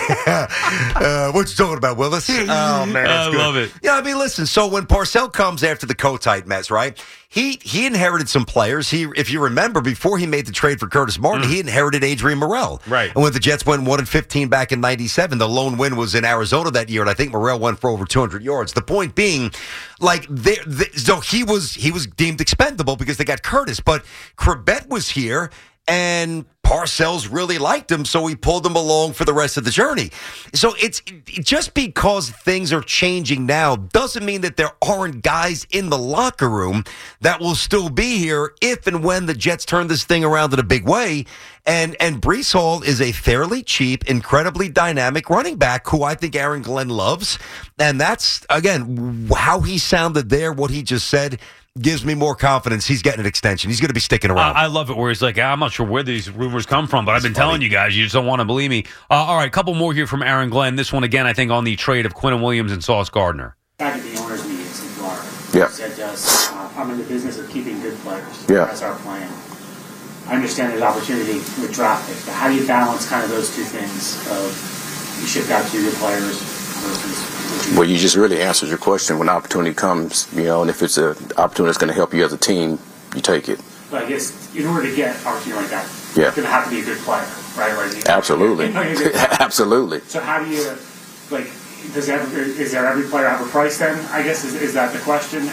What you talking about, Willis? Oh, man, I love it. Yeah, I mean, listen, so when Parcells comes after the Kotite mess, right, he inherited some players. If you remember, before he made the trade for Curtis Martin, he inherited Adrian Morrell. Right. And when the Jets went 1-15 back in 97, the lone win was in Arizona that year, and I think Morrell went for over 200 yards. The point being, like, so he was deemed expendable because they got Curtis, but Krebet was here, and Parcells really liked him, so he pulled him along for the rest of the journey. So it's just because things are changing now doesn't mean that there aren't guys in the locker room that will still be here if and when the Jets turn this thing around in a big way. And Breece Hall is a fairly cheap, incredibly dynamic running back who I think Aaron Glenn loves. And that's, again, how he sounded there, what he just said, gives me more confidence he's getting an extension. He's going to be sticking around. I love it where he's like, I'm not sure where these rumors come from, but I've been telling you guys. You just don't want to believe me. All right, a couple more here from Aaron Glenn. This one, again, I think on the trade of Quinnen Williams and Sauce Gardner. Back at the owners' meetings in Florida, Yeah. he said to us, I'm in the business of keeping good players. Yeah. That's our plan. I understand there's opportunity with draft picks, but how do you balance kind of those two things of you shipped out 2 good players versus... Well, you just really answered your question. When opportunity comes, and if it's an opportunity that's going to help you as a team, you take it. But I guess in order to get an opportunity like that, Yeah. you're going to have to be a good player, right? Like, Absolutely. Absolutely. So how do you, like, is there every player have a price then? I guess is that the question?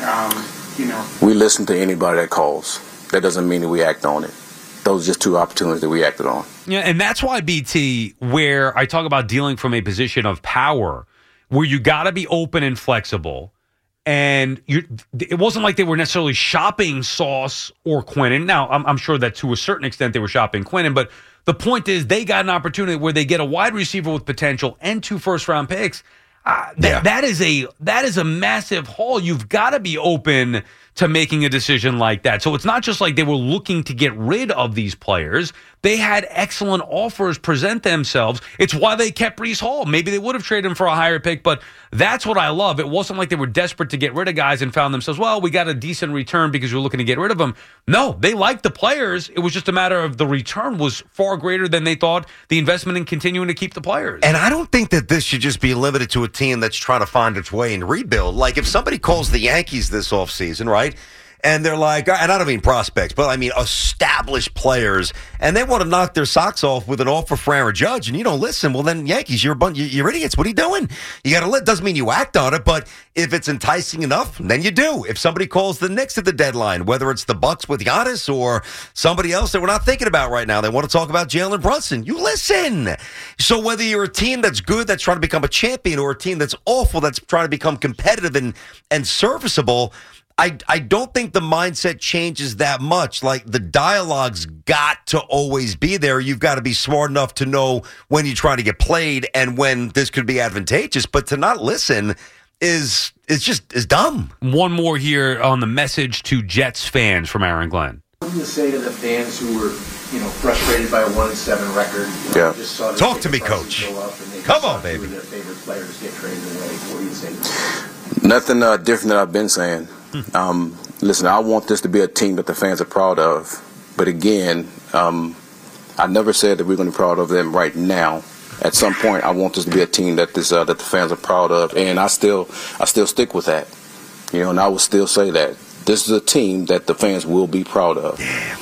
We listen to anybody that calls. That doesn't mean that we act on it. Those are just 2 opportunities that we acted on. Yeah, and that's why, BT, where I talk about dealing from a position of power, where you got to be open and flexible. And it wasn't like they were necessarily shopping Sauce or Quinnen. Now, I'm sure that to a certain extent they were shopping Quinnen, but the point is they got an opportunity where they get a wide receiver with potential and 2 first-round picks. That is a massive haul. You've got to be open to making a decision like that. So it's not just like they were looking to get rid of these players. They had excellent offers present themselves. It's why they kept Breece Hall. Maybe they would have traded him for a higher pick, but that's what I love. It wasn't like they were desperate to get rid of guys and found themselves, well, we got a decent return because we're looking to get rid of them. No, they liked the players. It was just a matter of the return was far greater than they thought the investment in continuing to keep the players. And I don't think that this should just be limited to a team that's trying to find its way and rebuild. Like if somebody calls the Yankees this offseason, right? And they're like, and I don't mean prospects, but I mean established players, and they want to knock their socks off with an offer for Aaron Judge, and you don't listen. Well, then Yankees, you're idiots. What are you doing? You got to let. Doesn't mean you act on it, but if it's enticing enough, then you do. If somebody calls the Knicks at the deadline, whether it's the Bucks with Giannis or somebody else that we're not thinking about right now, they want to talk about Jalen Brunson. You listen. So whether you're a team that's good, that's trying to become a champion, or a team that's awful, that's trying to become competitive and serviceable. I don't think the mindset changes that much. Like the dialogue's got to always be there. You've got to be smart enough to know when you're trying to get played and when this could be advantageous. But to not listen is dumb. One more here on the message to Jets fans from Aaron Glenn. What do you say to the fans who were, frustrated by a 1-7 record? Just saw Talk to me, Coach. Come on, baby. Their favorite players get traded away. What do you say to them? Nothing different than I've been saying. Listen, I want this to be a team that the fans are proud of. But again, I never said that we're going to be proud of them right now. At some point, I want this to be a team that that the fans are proud of, and I still stick with that. And I will still say that this is a team that the fans will be proud of.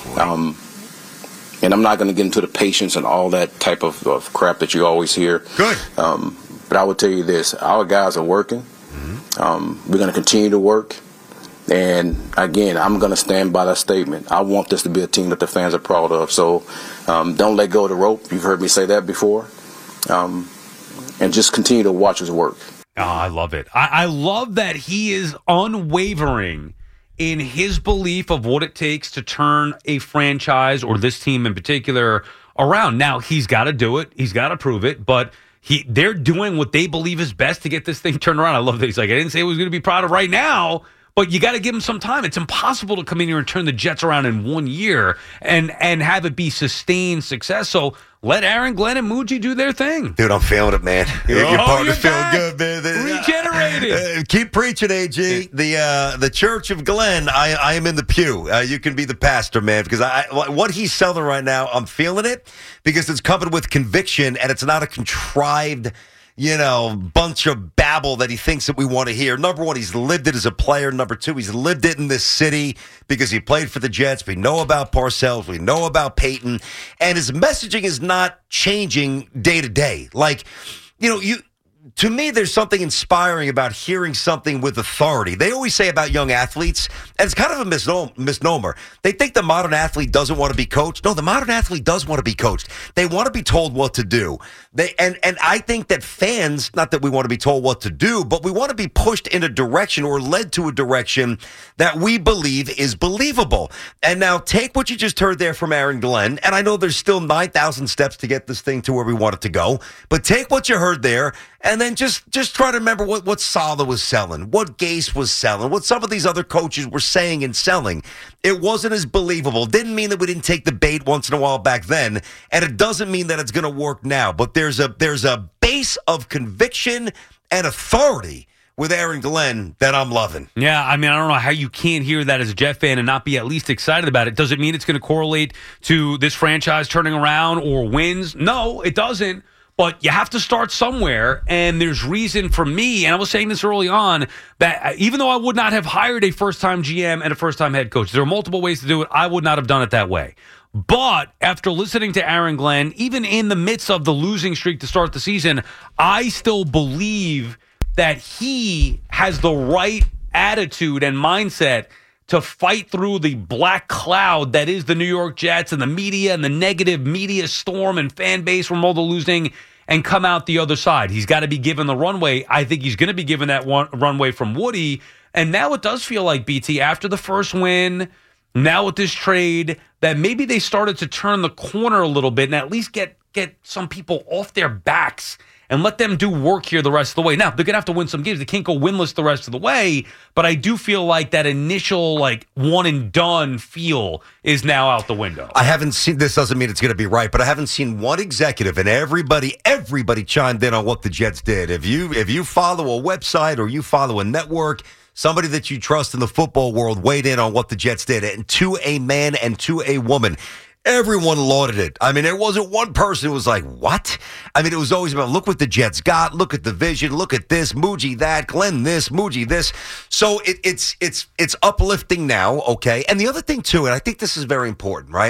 And I'm not going to get into the patience and all that type of crap that you always hear. Good. But I will tell you this: our guys are working. Mm-hmm. We're going to continue to work. And again, I'm going to stand by that statement. I want this to be a team that the fans are proud of. So don't let go of the rope. You've heard me say that before. And just continue to watch his work. Oh, I love it. I love that he is unwavering in his belief of what it takes to turn a franchise, or this team in particular, around. Now, he's got to do it. He's got to prove it. But they're doing what they believe is best to get this thing turned around. I love that he's like, I didn't say I was going to be proud of right now. But you got to give him some time. It's impossible to come in here and turn the Jets around in 1 year and have it be sustained success. So let Aaron Glenn and Muji do their thing. Dude, I'm feeling it, man. Your partner's feeling back. good, man. Regenerated. Keep preaching, AG. The Church of Glenn, I am in the pew. You can be the pastor, man, because what he's selling right now, I'm feeling it because it's coupled with conviction and it's not a contrived bunch of babble that he thinks that we want to hear. Number one, he's lived it as a player. Number two, he's lived it in this city because he played for the Jets. We know about Parcells. We know about Peyton. And his messaging is not changing day to day. Like, to me, there's something inspiring about hearing something with authority. They always say about young athletes, and it's kind of a misnomer. They think the modern athlete doesn't want to be coached. No, the modern athlete does want to be coached. They want to be told what to do. And I think that fans, not that we want to be told what to do, but we want to be pushed in a direction or led to a direction that we believe is believable. And now take what you just heard there from Aaron Glenn, and I know there's still 9,000 steps to get this thing to where we want it to go, but take what you heard there and then just try to remember what Saleh was selling, what Gase was selling, what some of these other coaches were saying and selling. It wasn't as believable. Didn't mean that we didn't take the bait once in a while back then, and it doesn't mean that it's going to work now. But there's a base of conviction and authority with Aaron Glenn that I'm loving. Yeah, I mean, I don't know how you can't hear that as a Jet fan and not be at least excited about it. Does it mean it's going to correlate to this franchise turning around or wins? No, it doesn't. But you have to start somewhere, and there's reason for me, and I was saying this early on, that even though I would not have hired a first-time GM and a first-time head coach, there are multiple ways to do it. I would not have done it that way. But after listening to Aaron Glenn, even in the midst of the losing streak to start the season, I still believe that he has the right attitude and mindset to fight through the black cloud that is the New York Jets and the media and the negative media storm and fan base from all the losing and come out the other side. He's got to be given the runway. I think he's going to be given that runway from Woody. And now it does feel like, BT, after the first win, now with this trade, that maybe they started to turn the corner a little bit and at least get some people off their backs and let them do work here the rest of the way. Now, they're going to have to win some games. They can't go winless the rest of the way, but I do feel like that initial, one and done feel is now out the window. I haven't seen, this doesn't mean it's going to be right, but I haven't seen one executive, and everybody chimed in on what the Jets did. If you follow a website or you follow a network, somebody that you trust in the football world weighed in on what the Jets did, and to a man and to a woman. Everyone lauded it. I mean, there wasn't one person who was like, what? I mean, it was always about, look what the Jets got, look at the vision, look at this, Muji that, Glenn this, Muji this. So it's uplifting now, okay? And the other thing, too, and I think this is very important, right?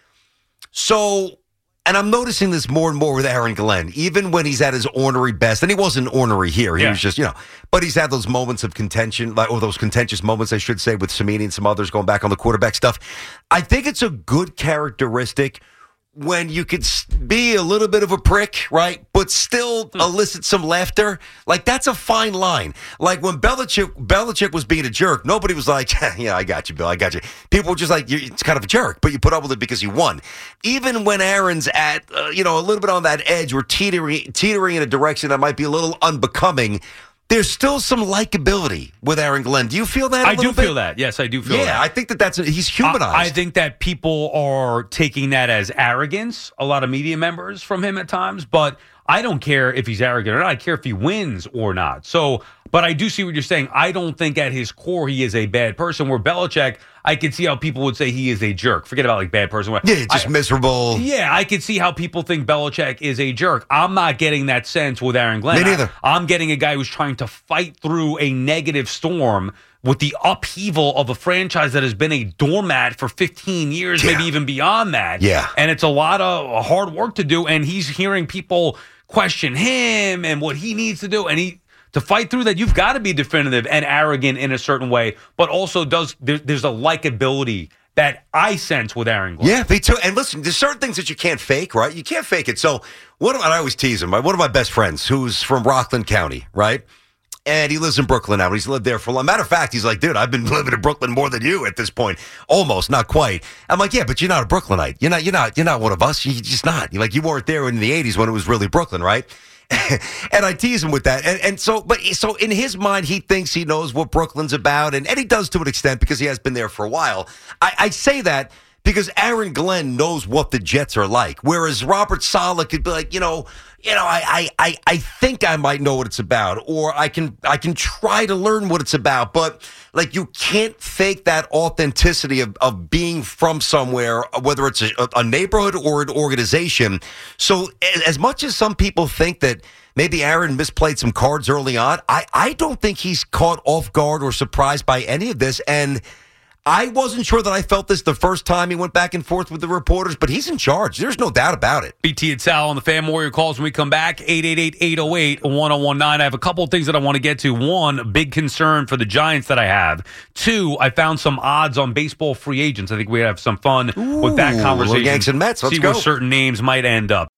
So, and I'm noticing this more and more with Aaron Glenn, even when he's at his ornery best, and he wasn't ornery here. He was just, but he's had those moments of contention, or those contentious moments, I should say, with Samini and some others going back on the quarterback stuff. I think it's a good characteristic when you could be a little bit of a prick, right, but still elicit some laughter. Like, that's a fine line. Like, when Belichick was being a jerk, nobody was like, yeah, I got you, Bill, I got you. People were just like, it's kind of a jerk, but you put up with it because you won. Even when Aaron's at, a little bit on that edge or teetering in a direction that might be a little unbecoming, there's still some likability with Aaron Glenn. Do you feel that? I do feel that. Yes, I do feel that. Yeah, I think he's humanized. I think that people are taking that as arrogance, a lot of media members from him at times, but I don't care if he's arrogant or not. I care if he wins or not. So, but I do see what you're saying. I don't think at his core he is a bad person. Where Belichick, I can see how people would say he is a jerk. Forget about bad person. Yeah, just miserable. Yeah, I can see how people think Belichick is a jerk. I'm not getting that sense with Aaron Glenn. Me neither. I'm getting a guy who's trying to fight through a negative storm with the upheaval of a franchise that has been a doormat for 15 years, maybe even beyond that. Yeah. And it's a lot of hard work to do, and he's hearing people question him and what he needs to do, and to fight through that, you've got to be definitive and arrogant in a certain way, but also there's a likability that I sense with Aaron Glenn. Yeah, me too. And listen, there's certain things that you can't fake, right? You can't fake it. So I always tease him. One of my best friends who's from Rockland County, right? And he lives in Brooklyn now. He's lived there for a matter of fact, he's like, dude, I've been living in Brooklyn more than you at this point. Almost, not quite. I'm like, yeah, but you're not a Brooklynite. You're not one of us. You're just not. You're like, you weren't there in the 80s when it was really Brooklyn, right? And I tease him with that. And so in his mind, he thinks he knows what Brooklyn's about, and he does to an extent because he has been there for a while. I say that because Aaron Glenn knows what the Jets are like, whereas Robert Saleh could be like, I think I might know what it's about, or I can try to learn what it's about, but like you can't fake that authenticity of being from somewhere, whether it's a neighborhood or an organization. So as much as some people think that maybe Aaron misplayed some cards early on, I don't think he's caught off guard or surprised by any of this. And I wasn't sure that I felt this the first time he went back and forth with the reporters, but he's in charge. There's no doubt about it. BT and Sal on the Fan Warrior calls when we come back, 888-808-1019. I have a couple of things that I want to get to. One, big concern for the Giants that I have. Two, I found some odds on baseball free agents. I think we have some fun with that conversation. Yanks and Mets, let's see go. where certain names might end up.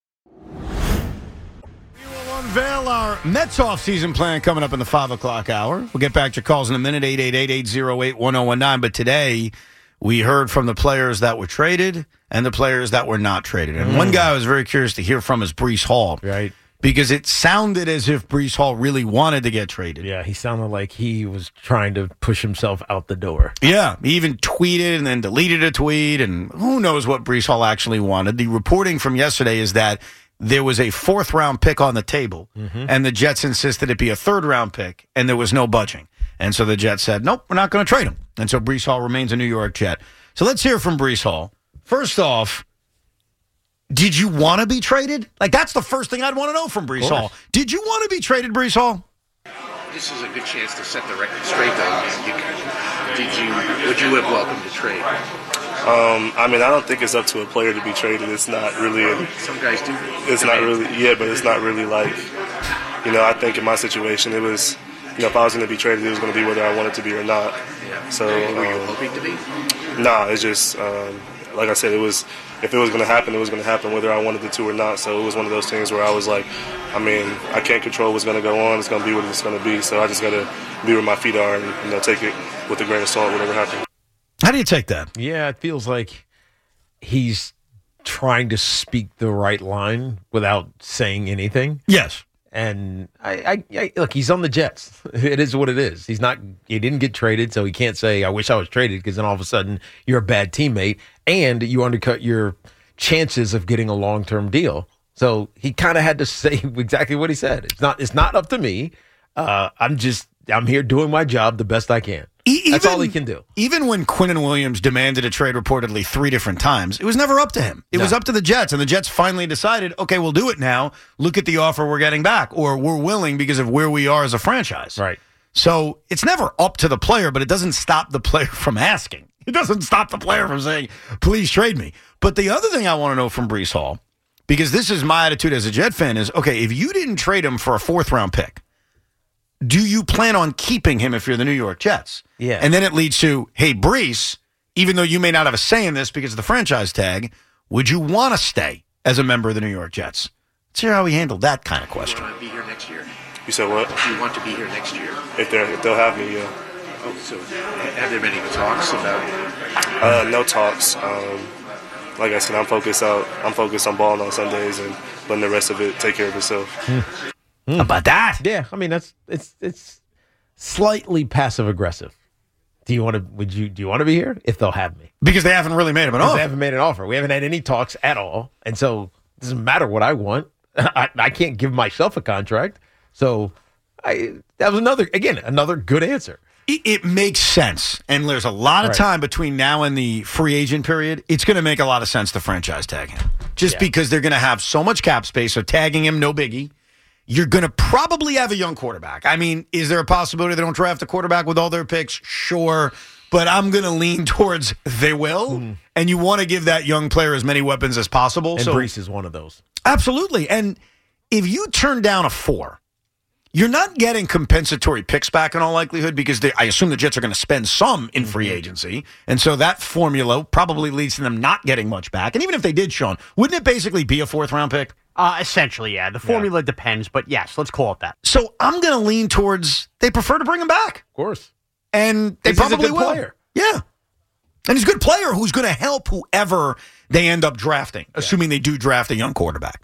Unveil our Mets offseason plan coming up in the 5 o'clock hour. We'll get back to your calls in a minute, 888-808-1019. But today, we heard from the players that were traded and the players that were not traded. And one guy I was very curious to hear from is Breece Hall. Right. Because it sounded as if Breece Hall really wanted to get traded. Yeah, he sounded like he was trying to push himself out the door. Yeah, he even tweeted and then deleted a tweet, and who knows what Breece Hall actually wanted. The reporting from yesterday is that there was a 4th-round pick on the table, and the Jets insisted it be a 3rd-round pick, and there was no budging. And so the Jets said, nope, we're not going to trade him. And so Breece Hall remains a New York Jet. So let's hear from Breece Hall. First off, did you want to be traded? Like, that's the first thing I'd want to know from Breece Hall. Did you want to be traded, Breece Hall? This is a good chance to set the record straight, though. Would you have welcomed a trade? I don't think it's up to a player to be traded. It's not really. Some guys do. It's not really. Yeah, but it's not really like. I think in my situation, it was. If I was going to be traded, it was going to be whether I wanted to be or not. Yeah. So. Were you hoping to be? Nah, it's just. Like I said, it was. If it was going to happen, it was going to happen whether I wanted it to or not. So it was one of those things where I was like, I can't control what's going to go on. It's going to be what it's going to be. So I just got to be where my feet are and take it with a grain of salt, whatever happens. How do you take that? Yeah, it feels like he's trying to speak the right line without saying anything. Yes. And I look, he's on the Jets. It is what it is. He didn't get traded, so he can't say, I wish I was traded, because then all of a sudden you're a bad teammate and you undercut your chances of getting a long-term deal. So he kind of had to say exactly what he said. It's not up to me. I'm here doing my job the best I can. That's all he can do. Even when Quinnen Williams demanded a trade reportedly 3 different times, it was never up to him. It was up to the Jets, and the Jets finally decided, okay, we'll do it now. Look at the offer we're getting back, or we're willing because of where we are as a franchise. Right. So it's never up to the player, but it doesn't stop the player from asking. It doesn't stop the player from saying, please trade me. But the other thing I want to know from Breece Hall, because this is my attitude as a Jet fan, is, okay, if you didn't trade him for a 4th-round pick, do you plan on keeping him if you're the New York Jets? Yeah. And then it leads to, hey, Breece, even though you may not have a say in this because of the franchise tag, would you want to stay as a member of the New York Jets? Let's hear how he handled that kind of question. Do you want to be here next year? You said what? Do you want to be here next year? If they'll have me, yeah. Oh, so have there been any talks about? No talks. Like I said, I'm focused on balling on Sundays and letting the rest of it take care of itself. How about that? Yeah, it's slightly passive aggressive. Do you want to be here if they'll have me? Because they haven't really made him an offer. They haven't made an offer. We haven't had any talks at all, and so it doesn't matter what I want. I can't give myself a contract. So that was another good answer. It makes sense, and there's a lot of time between now and the free agent period. It's going to make a lot of sense to franchise tag him, just because they're going to have so much cap space. So tagging him, no biggie. You're going to probably have a young quarterback. I mean, is there a possibility they don't draft a quarterback with all their picks? Sure. But I'm going to lean towards they will. And you want to give that young player as many weapons as possible. And Breece is one of those. Absolutely. And if you turn down a 4, you're not getting compensatory picks back in all likelihood, because I assume the Jets are going to spend some in free agency. And so that formula probably leads to them not getting much back. And even if they did, Sean, wouldn't it basically be a 4th-round pick? Essentially, yeah. The formula depends, but yes, let's call it that. So I'm going to lean towards they prefer to bring him back. Of course. And they probably will. Player. Yeah. And he's a good player who's going to help whoever they end up drafting, assuming they do draft a young quarterback.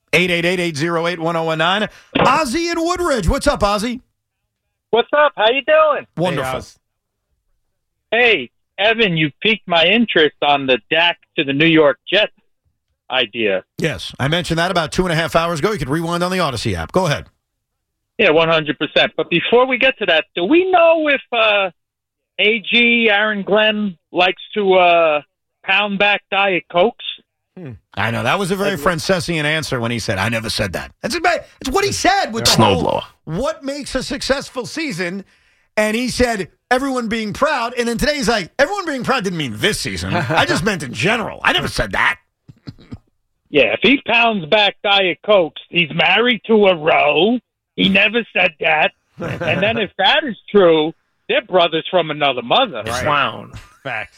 888-808-1019. Ozzy in Woodridge. What's up, Ozzy? What's up? How you doing? Wonderful. Hey, Evan, you piqued my interest on the Dak to the New York Jets idea. Yes, I mentioned that about 2.5 hours ago. You could rewind on the Odyssey app. Go ahead. Yeah, 100%. But before we get to that, do we know if AG Aaron Glenn likes to pound back Diet Cokes? I know. That was a very Francesian answer when he said, I never said that. It's what he said with the Snowblower. What makes a successful season? And he said, everyone being proud. And then today he's like, everyone being proud didn't mean this season. I just meant in general. I never said that. Yeah, if he pounds back Diet Cokes, he's married to a row. He never said that. And then if that is true, they're brothers from another mother. Right. Clown. Facts.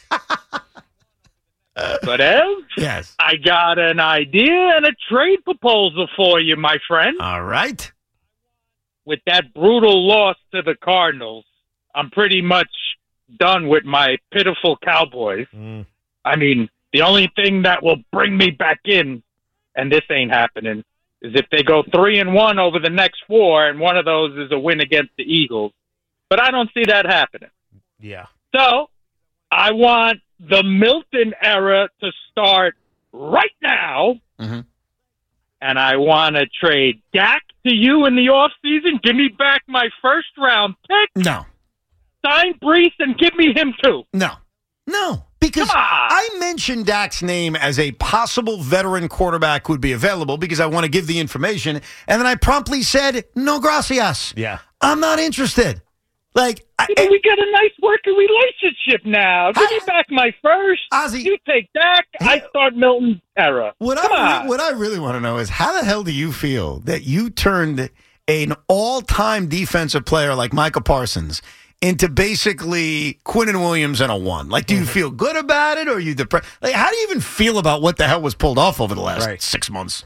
But Ev, yes, I got an idea and a trade proposal for you, my friend. All right. With that brutal loss to the Cardinals, I'm pretty much done with my pitiful Cowboys. I mean, the only thing that will bring me back in, and this ain't happening, is if they go 3-1 over the next 4, and one of those is a win against the Eagles. But I don't see that happening. Yeah. So I want the Milton era to start right now. Mm-hmm. And I want to trade Dak to you in the offseason. Give me back my first-round pick. No. Sign Brees and give me him, too. No. Because I mentioned Dak's name as a possible veteran quarterback who would be available because I want to give the information. And then I promptly said, no gracias. Yeah. I'm not interested. We got a nice working relationship now. Give me back my first. Ozzy, you take Dak. I start Milton era. What I really want to know is how the hell do you feel that you turned an all-time defensive player like Micah Parsons into basically Quinnen Williams and a 1? Like, do you feel good about it, or are you depressed? Like, how do you even feel about what the hell was pulled off over the last 6 months?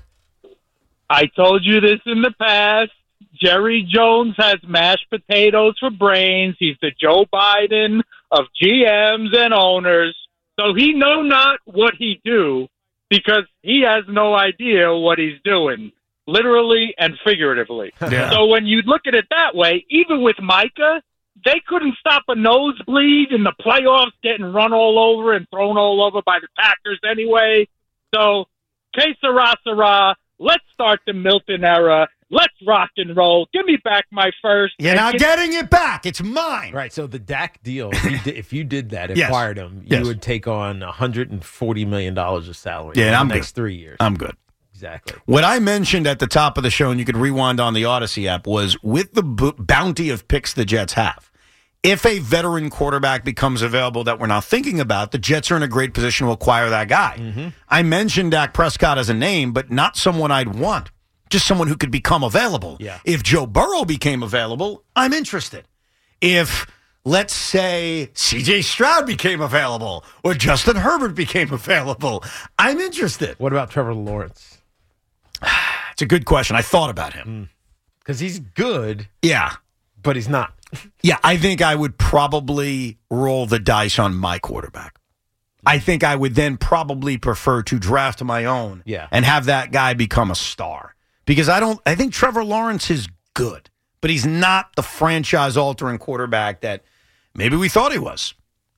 I told you this in the past. Jerry Jones has mashed potatoes for brains. He's the Joe Biden of GMs and owners. So he know not what he do because he has no idea what he's doing, literally and figuratively. Yeah. So when you look at it that way, even with Micah, they couldn't stop a nosebleed in the playoffs getting run all over and thrown all over by the Packers anyway. So, que sera, sera. Let's start the Milton era. Let's rock and roll. Give me back my first. You're not getting it back. It's mine. Right. So the Dak deal, if you did that, Yes. acquired him, you would take on $140 million of salary Yeah, in I'm the next good. 3 years. I'm good. Exactly. What I mentioned at the top of the show, and you could rewind on the Odyssey app, was with the bounty of picks the Jets have, if a veteran quarterback becomes available that we're not thinking about, the Jets are in a great position to acquire that guy. Mm-hmm. I mentioned Dak Prescott as a name, but not someone I'd want. Just someone who could become available. Yeah. If Joe Burrow became available, I'm interested. If, let's say, C.J. Stroud became available or Justin Herbert became available, I'm interested. What about Trevor Lawrence? It's a good question. I thought about him. Because he's good. Yeah. But he's not. Yeah, I think I would probably roll the dice on my quarterback. I think I would then probably prefer to draft my own and have that guy become a star. Because I think Trevor Lawrence is good, but he's not the franchise-altering quarterback that maybe we thought he was.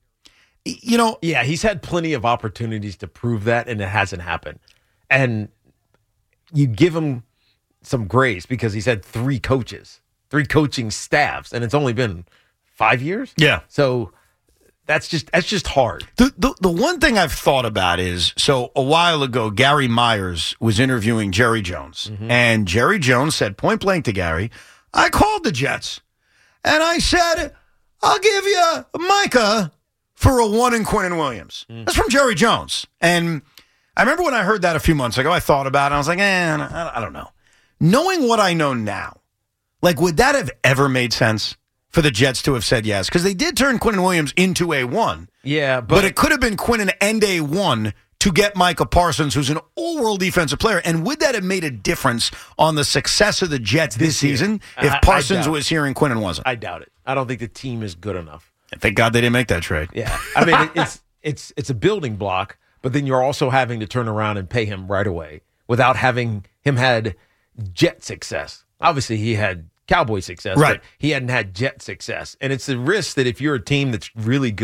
You know, yeah, he's had plenty of opportunities to prove that, and it hasn't happened. And you give him some grace because he's had 3 coaches, 3 coaching staffs, and it's only been 5 years. Yeah. So that's just hard. The one thing I've thought about is, so a while ago, Gary Myers was interviewing Jerry Jones, and Jerry Jones said point blank to Gary, I called the Jets, and I said, I'll give you Micah for a 1 in Quinnen Williams. That's from Jerry Jones. And I remember when I heard that a few months ago, I thought about it, and I was like, I don't know. Knowing what I know now, like, would that have ever made sense for the Jets to have said yes? Because they did turn Quinnen Williams into a 1. Yeah, but it could have been Quinnen and a 1 to get Micah Parsons, who's an all-world defensive player. And would that have made a difference on the success of the Jets this season if Parsons was here and Quinnen wasn't? I doubt it. I don't think the team is good enough. Thank God they didn't make that trade. Yeah. I mean, it's a building block, but then you're also having to turn around and pay him right away without having him had Jet success. Obviously, he had Cowboy success, right? But he hadn't had Jet success. And it's a risk that if you're a team that's really good,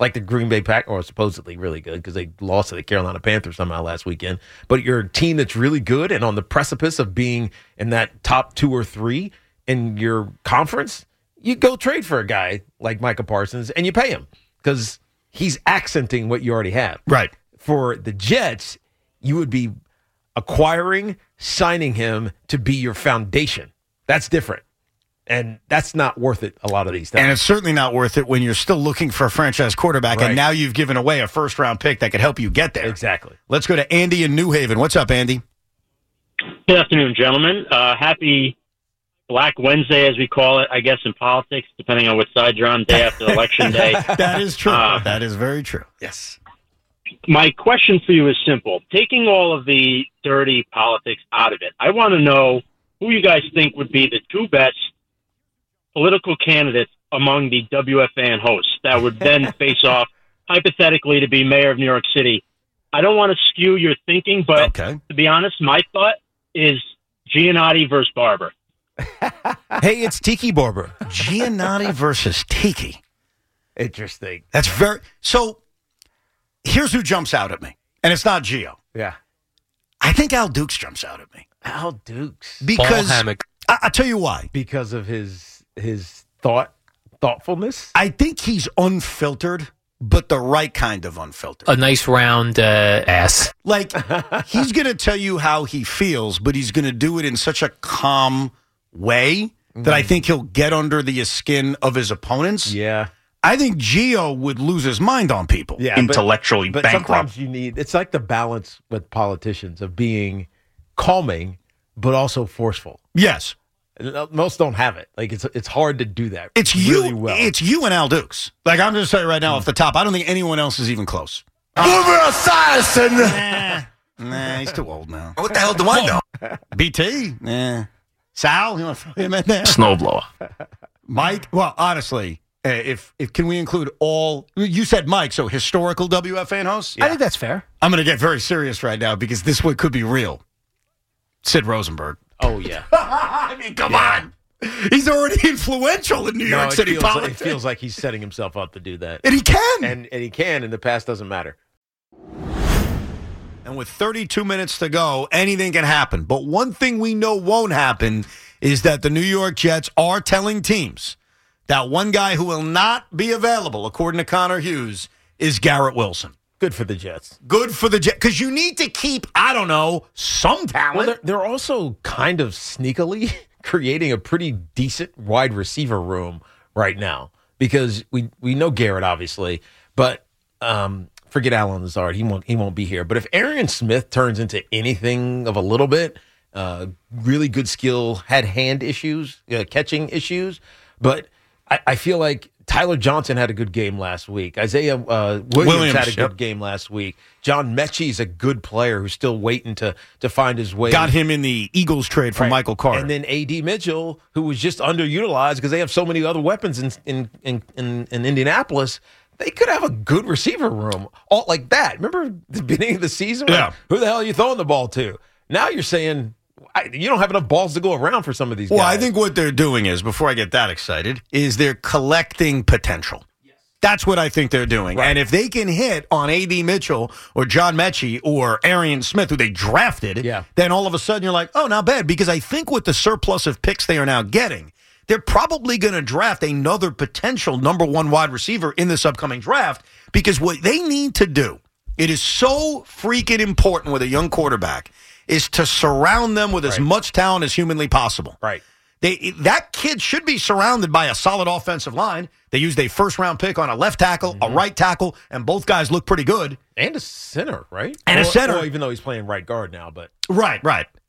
like the Green Bay Packers, or supposedly really good because they lost to the Carolina Panthers somehow last weekend. But you're a team that's really good and on the precipice of being in that top 2 or 3 in your conference, you go trade for a guy like Micah Parsons and you pay him because he's accenting what you already have. Right. For the Jets, you would be acquiring, signing him to be your foundation. That's different. And that's not worth it a lot of these times. And it's certainly not worth it when you're still looking for a franchise quarterback, Right. and now you've given away a first-round pick that could help you get there. Exactly. Let's go to Andy in New Haven. What's up, Andy? Good afternoon, gentlemen. Happy Black Wednesday, as we call it, I guess, in politics, depending on which side you're on, day after Election Day. That is true. That is very true. Yes. My question for you is simple. Taking all of the dirty politics out of it, I want to know who you guys think would be the 2 best political candidates among the WFAN hosts that would then face off, hypothetically, to be mayor of New York City. I don't want to skew your thinking, but to be honest, my thought is Giannotti versus Barber. Hey, it's Tiki Barber. Giannotti versus Tiki. Interesting. That's very... So, here's who jumps out at me. And it's not Gio. Yeah. I think Al Dukes jumps out at me. Al Dukes. Because... I'll tell you why. Because of his thoughtfulness? I think he's unfiltered, but the right kind of unfiltered. A nice round ass. Like, he's going to tell you how he feels, but he's going to do it in such a calm way that I think he'll get under the skin of his opponents. Yeah. I think Gio would lose his mind on people. Yeah, intellectually but bankrupt. Sometimes you need, it's like the balance with politicians of being calming, but also forceful. Yes. Most don't have it. Like it's hard to do that. It's really you. well. It's you and Al Dukes. Like I'm just saying right now off the top, I don't think anyone else is even close. Boomer Esiason! Nah, he's too old now. What the hell do I know? BT? Nah. Sal? You want to throw him in there? Snowblower. Mike? Well, honestly, if can we include all? You said Mike, so historical WFAN hosts. I think that's fair. I'm going to get very serious right now because this one could be real. Sid Rosenberg. Oh yeah. I mean, come on. He's already influential in New York City politics. It feels like he's setting himself up to do that. And he can. And he can, and the past doesn't matter. And with 32 minutes to go, anything can happen. But one thing we know won't happen is that the New York Jets are telling teams that one guy who will not be available, according to Connor Hughes, is Garrett Wilson. Good for the Jets. Good for the Jets. Because you need to keep, I don't know, some talent. Well, they're also kind of sneakily creating a pretty decent wide receiver room right now. Because we know Garrett, obviously. But forget Alan Lazard. He won't be here. But if Arian Smith turns into anything of a little bit, really good skill, had hand issues, catching issues. But I feel like Tyler Johnson had a good game last week. Isaiah Williams had a good game last week. John Mechie is a good player who's still waiting to find his way. Got him in the Eagles trade for Michael Carter. And then A.D. Mitchell, who was just underutilized because they have so many other weapons in Indianapolis. They could have a good receiver room all like that. Remember the beginning of the season? Yeah. Who the hell are you throwing the ball to? Now you're saying you don't have enough balls to go around for some of these guys. Well, I think what they're doing is, before I get that excited, is they're collecting potential. Yes. That's what I think they're doing. Right. And if they can hit on A.D. Mitchell or John Mechie or Arian Smith, who they drafted, then all of a sudden you're like, oh, not bad. Because I think with the surplus of picks they are now getting, they're probably going to draft another potential number one wide receiver in this upcoming draft because what they need to do, it is so freaking important with a young quarterback, is to surround them with as much talent as humanly possible. Right. That kid should be surrounded by a solid offensive line. They used a first-round pick on a left tackle, a right tackle, and both guys look pretty good. And a center, right? And a center. Well, even though he's playing right guard now. But Right.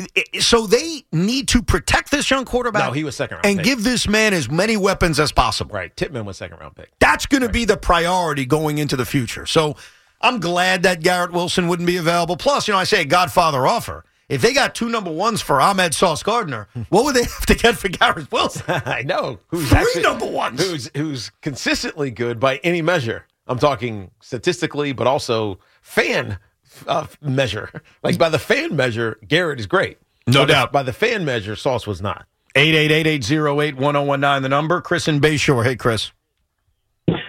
So they need to protect this young quarterback. No, he was second-round and pick. give this man as many weapons as possible. Right. Tippmann was second-round pick. That's going to be the priority going into the future. So I'm glad that Garrett Wilson wouldn't be available. Plus, I say a Godfather offer. If they got 2 number ones for Ahmed Sauce Gardner, what would they have to get for Garrett Wilson? I know. Who's 3 number ones. Who's consistently good by any measure. I'm talking statistically, but also fan measure. Like by the fan measure, Garrett is great. No doubt. By the fan measure, Sauce was not. 888-808-1019, the number. Chris in Bayshore. Hey, Chris. Yeah, hey,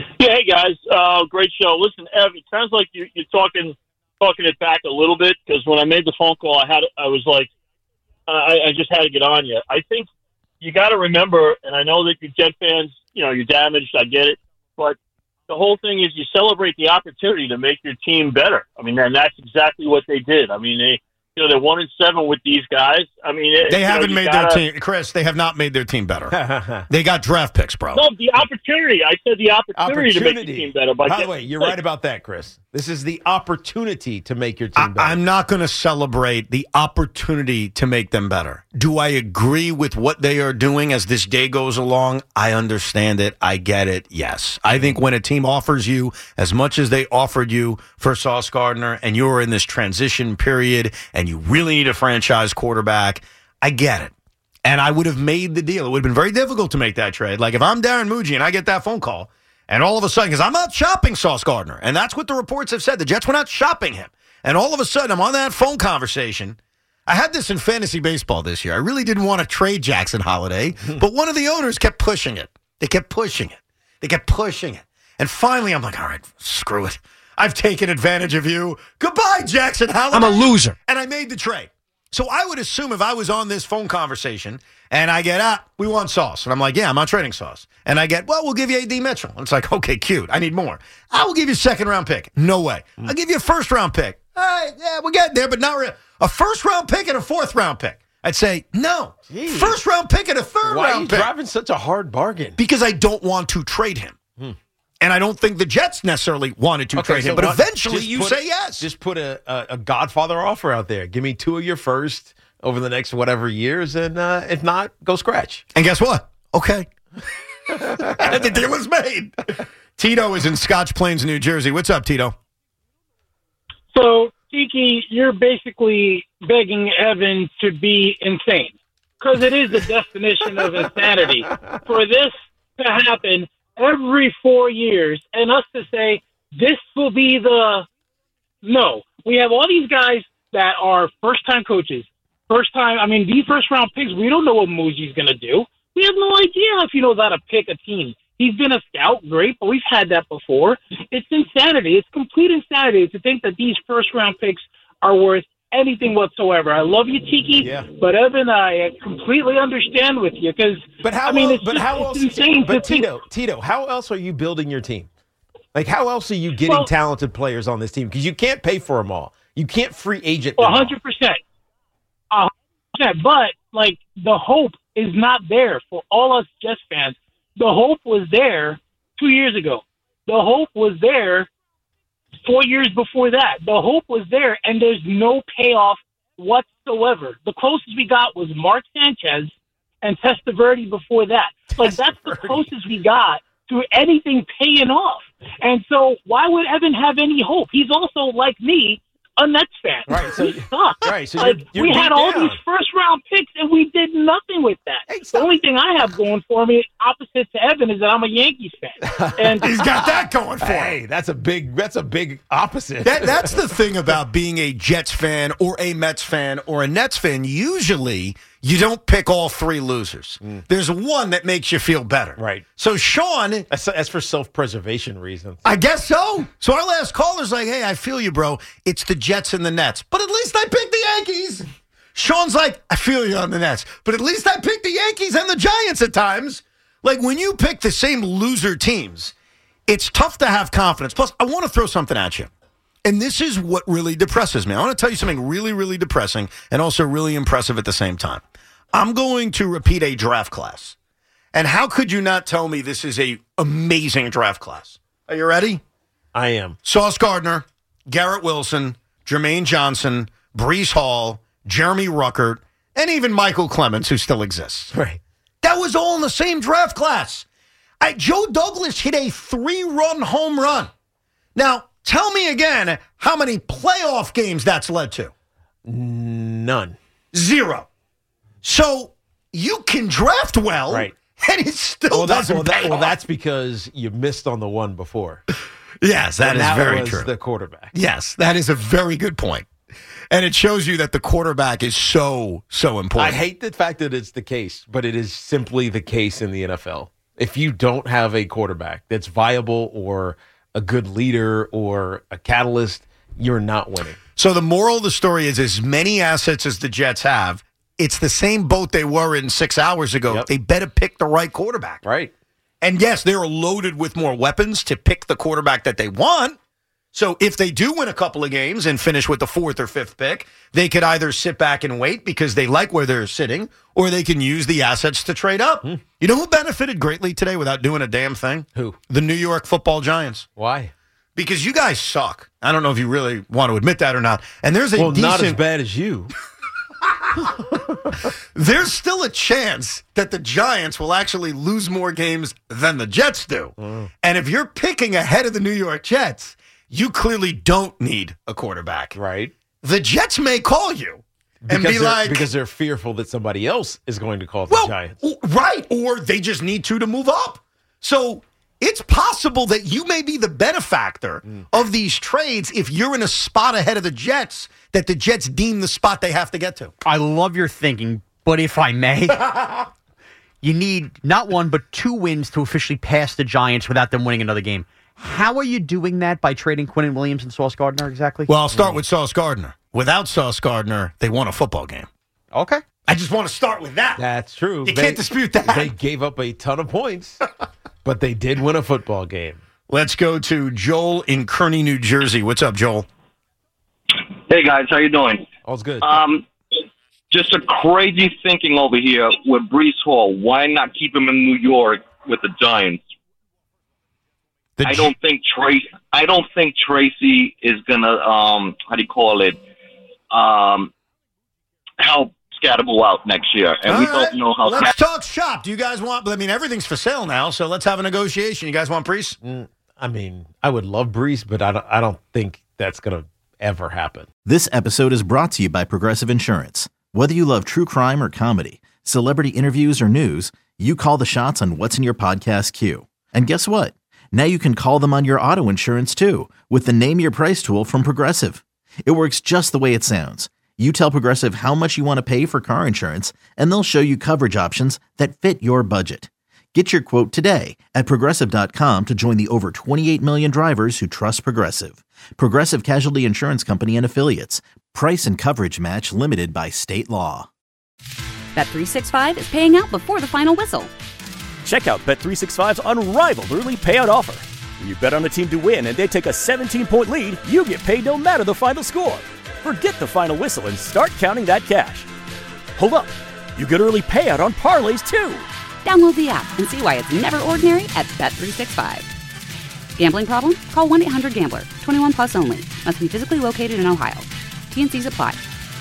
Hey guys, great show. Listen, Ev, it sounds like you're talking it back a little bit, because when I made the phone call, I was like, I just had to get on you. I think you got to remember, and I know that you're Jet fans, you're damaged. I get it, but the whole thing is you celebrate the opportunity to make your team better. I mean, and that's exactly what they did. I mean, they're 1-7 with these guys. I mean, they haven't made their team, Chris. They have not made their team better. They got draft picks, bro. No, the opportunity. I said the opportunity to make the team better. By the way, you're right about that, Chris. This is the opportunity to make your team better. I'm not going to celebrate the opportunity to make them better. Do I agree with what they are doing as this day goes along? I understand it. I get it. Yes. I think when a team offers you as much as they offered you for Sauce Gardner, and you're in this transition period and you really need a franchise quarterback, I get it. And I would have made the deal. It would have been very difficult to make that trade. Like if I'm Darren Muji and I get that phone call, and all of a sudden, because I'm not shopping Sauce Gardner, and that's what the reports have said. The Jets were not shopping him. And all of a sudden, I'm on that phone conversation. I had this in fantasy baseball this year. I really didn't want to trade Jackson Holiday, but one of the owners kept pushing it. They kept pushing it. They kept pushing it. And finally, I'm like, all right, screw it. I've taken advantage of you. Goodbye, Jackson Holiday. I'm a loser. And I made the trade. So I would assume if I was on this phone conversation and I get, we want Sauce. And I'm like, yeah, I'm not trading Sauce. And I get, well, we'll give you A.D. Mitchell. And it's like, okay, cute. I need more. I will give you a second-round pick. No way. I'll give you a first-round pick. All right, yeah, we're getting there, but not really. A first-round pick and a fourth-round pick. I'd say, no. Jeez. First-round pick and a third-round pick. Why are you driving such a hard bargain? Because I don't want to trade him. And I don't think the Jets necessarily wanted to trade him. But eventually you say yes. Just put a Godfather offer out there. Give me 2 of your first over the next whatever years, and if not, go scratch. And guess what? Okay. The deal is made. Tito is in Scotch Plains, New Jersey. What's up, Tito? So, Tiki, you're basically begging Evan to be insane, because it is the definition of insanity for this to happen every 4 years and us to say this will be no. We have all these guys that are first-time coaches. These first-round picks, we don't know what Muji's going to do. We have no idea if he knows how to pick a team. He's been a scout, great, but we've had that before. It's insanity. It's complete insanity to think that these first-round picks are worth anything whatsoever. I love you, Tiki, but Evan, I completely understand with you, because Tito, how else are you building your team? Like, how else are you getting talented players on this team? Because you can't pay for them all. You can't free agent them 100%. 100%. But like, the hope is not there for all us Jets fans. The hope was there 2 years ago. The hope was there 4 years before that. The hope was there, and there's no payoff whatsoever. The closest we got was Mark Sanchez and Testaverde before that. Like, that's the closest we got to anything paying off. And so why would Evan have any hope? He's also, like me, a Nets fan. Right, so we suck. Right, so like, you're we had all down. these first-round picks, and we did nothing with that. The only thing I have going for me, opposite to Evan, is that I'm a Yankees fan. And he's got that going for him. Hey, that's a big opposite. That's the thing about being a Jets fan or a Mets fan or a Nets fan. Usually, you don't pick all three losers. There's one that makes you feel better. Right. So, Sean... That's for self-preservation reasons. I guess so. So, our last caller's like, hey, I feel you, bro. It's the Jets and the Nets. But at least I picked the Yankees. Sean's like, I feel you on the Nets. But at least I picked the Yankees and the Giants at times. Like, when you pick the same loser teams, it's tough to have confidence. Plus, I want to throw something at you. And this is what really depresses me. I want to tell you something really, really depressing and also really impressive at the same time. I'm going to repeat a draft class. And how could you not tell me this is a amazing draft class? Are you ready? I am. Sauce Gardner, Garrett Wilson, Jermaine Johnson, Breece Hall, Jeremy Ruckert, and even Michael Clemens, who still exists. Right. That was all in the same draft class. Joe Douglas hit a 3-run home run. Now, tell me again how many playoff games that's led to. None. 0. So you can draft well, right? And it still doesn't pay off. Well, that's because you missed on the one before. Yes, that is very true. The quarterback. Yes, that is a very good point. And it shows you that the quarterback is so important. I hate the fact that it's the case, but it is simply the case in the NFL. If you don't have a quarterback that's viable or a good leader or a catalyst, you're not winning. So the moral of the story is as many assets as the Jets have, it's the same boat they were in 6 hours ago. Yep. They better pick the right quarterback. Right. And yes, they're loaded with more weapons to pick the quarterback that they want. So if they do win a couple of games and finish with the 4th or 5th pick, they could either sit back and wait because they like where they're sitting, or they can use the assets to trade up. You know who benefited greatly today without doing a damn thing? Who? The New York Football Giants. Why? Because you guys suck. I don't know if you really want to admit that or not. And there's a not as bad as you. There's still a chance that the Giants will actually lose more games than the Jets do. And if you're picking ahead of the New York Jets, you clearly don't need a quarterback. Right. The Jets may call you and be like... Because they're fearful that somebody else is going to call the Giants. Right. Or they just need to move up. So it's possible that you may be the benefactor of these trades if you're in a spot ahead of the Jets that the Jets deem the spot they have to get to. I love your thinking, but if I may, you need not 1 but 2 wins to officially pass the Giants without them winning another game. How are you doing that by trading Quinnen Williams and Sauce Gardner exactly? Well, I'll start with Sauce Gardner. Without Sauce Gardner, they won a football game. Okay. I just want to start with that. That's true. You can't dispute that. They gave up a ton of points, but they did win a football game. Let's go to Joel in Kearney, New Jersey. What's up, Joel? Hey, guys. How you doing? All's good. Just a crazy thinking over here with Breece Hall. Why not keep him in New York with the Giants? I don't think Tracy is gonna help Scatterbull out next year, and we don't know how. Let's talk shop. Do you guys want? I mean, everything's for sale now, so let's have a negotiation. You guys want Breece? I mean, I would love Breece, but I don't think that's gonna ever happen. This episode is brought to you by Progressive Insurance. Whether you love true crime or comedy, celebrity interviews or news, you call the shots on what's in your podcast queue. And guess what? Now you can call them on your auto insurance too with the Name Your Price tool from Progressive. It works just the way it sounds. You tell Progressive how much you want to pay for car insurance, and they'll show you coverage options that fit your budget. Get your quote today at Progressive.com to join the over 28 million drivers who trust Progressive. Progressive Casualty Insurance Company and Affiliates. Price and coverage match limited by state law. Bet365 is paying out before the final whistle. Check out Bet365's unrivaled early payout offer. When you bet on a team to win and they take a 17-point lead, you get paid no matter the final score. Forget the final whistle and start counting that cash. Hold up. You get early payout on parlays, too. Download the app and see why it's never ordinary at Bet365. Gambling problem? Call 1-800-GAMBLER. 21 plus only. Must be physically located in Ohio. T&Cs apply.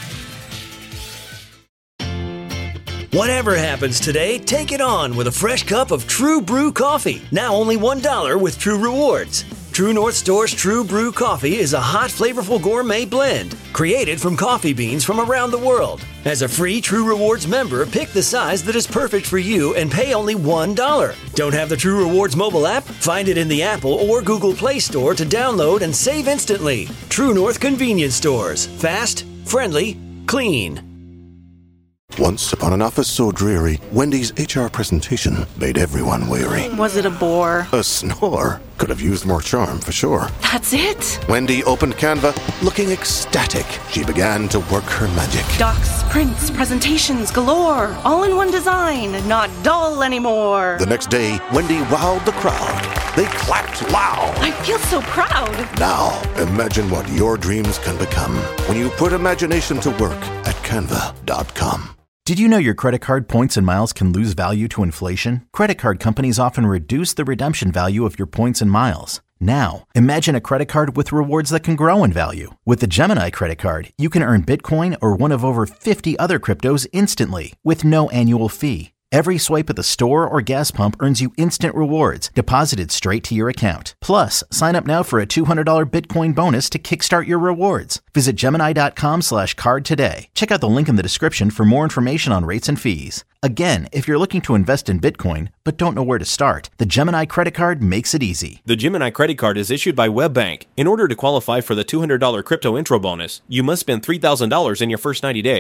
Whatever happens today, take it on with a fresh cup of True Brew coffee. Now only $1 with True Rewards. True North Store's True Brew coffee is a hot, flavorful gourmet blend created from coffee beans from around the world. As a free True Rewards member, pick the size that is perfect for you and pay only $1. Don't have the True Rewards mobile app? Find it in the Apple or Google Play Store to download and save instantly. True North Convenience Stores. Fast, friendly, clean. Once upon an office so dreary, Wendy's HR presentation made everyone weary. Was it a bore? A snore. Could have used more charm, for sure. That's it? Wendy opened Canva, looking ecstatic. She began to work her magic. Docs, prints, presentations galore. All in one design, not dull anymore. The next day, Wendy wowed the crowd. They clapped loud. I feel so proud. Now, imagine what your dreams can become when you put imagination to work at Canva.com. Did you know your credit card points and miles can lose value to inflation? Credit card companies often reduce the redemption value of your points and miles. Now, imagine a credit card with rewards that can grow in value. With the Gemini credit card, you can earn Bitcoin or one of over 50 other cryptos instantly with no annual fee. Every swipe at the store or gas pump earns you instant rewards deposited straight to your account. Plus, sign up now for a $200 Bitcoin bonus to kickstart your rewards. Visit Gemini.com/card today. Check out the link in the description for more information on rates and fees. Again, if you're looking to invest in Bitcoin but don't know where to start, the Gemini credit card makes it easy. The Gemini credit card is issued by WebBank. In order to qualify for the $200 crypto intro bonus, you must spend $3,000 in your first 90 days.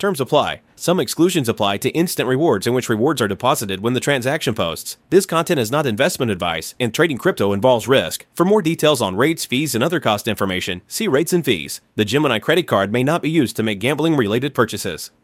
Terms apply. Some exclusions apply to instant rewards in which rewards are deposited when the transaction posts. This content is not investment advice, and trading crypto involves risk. For more details on rates, fees, and other cost information, see rates and fees. The Gemini credit card may not be used to make gambling-related purchases.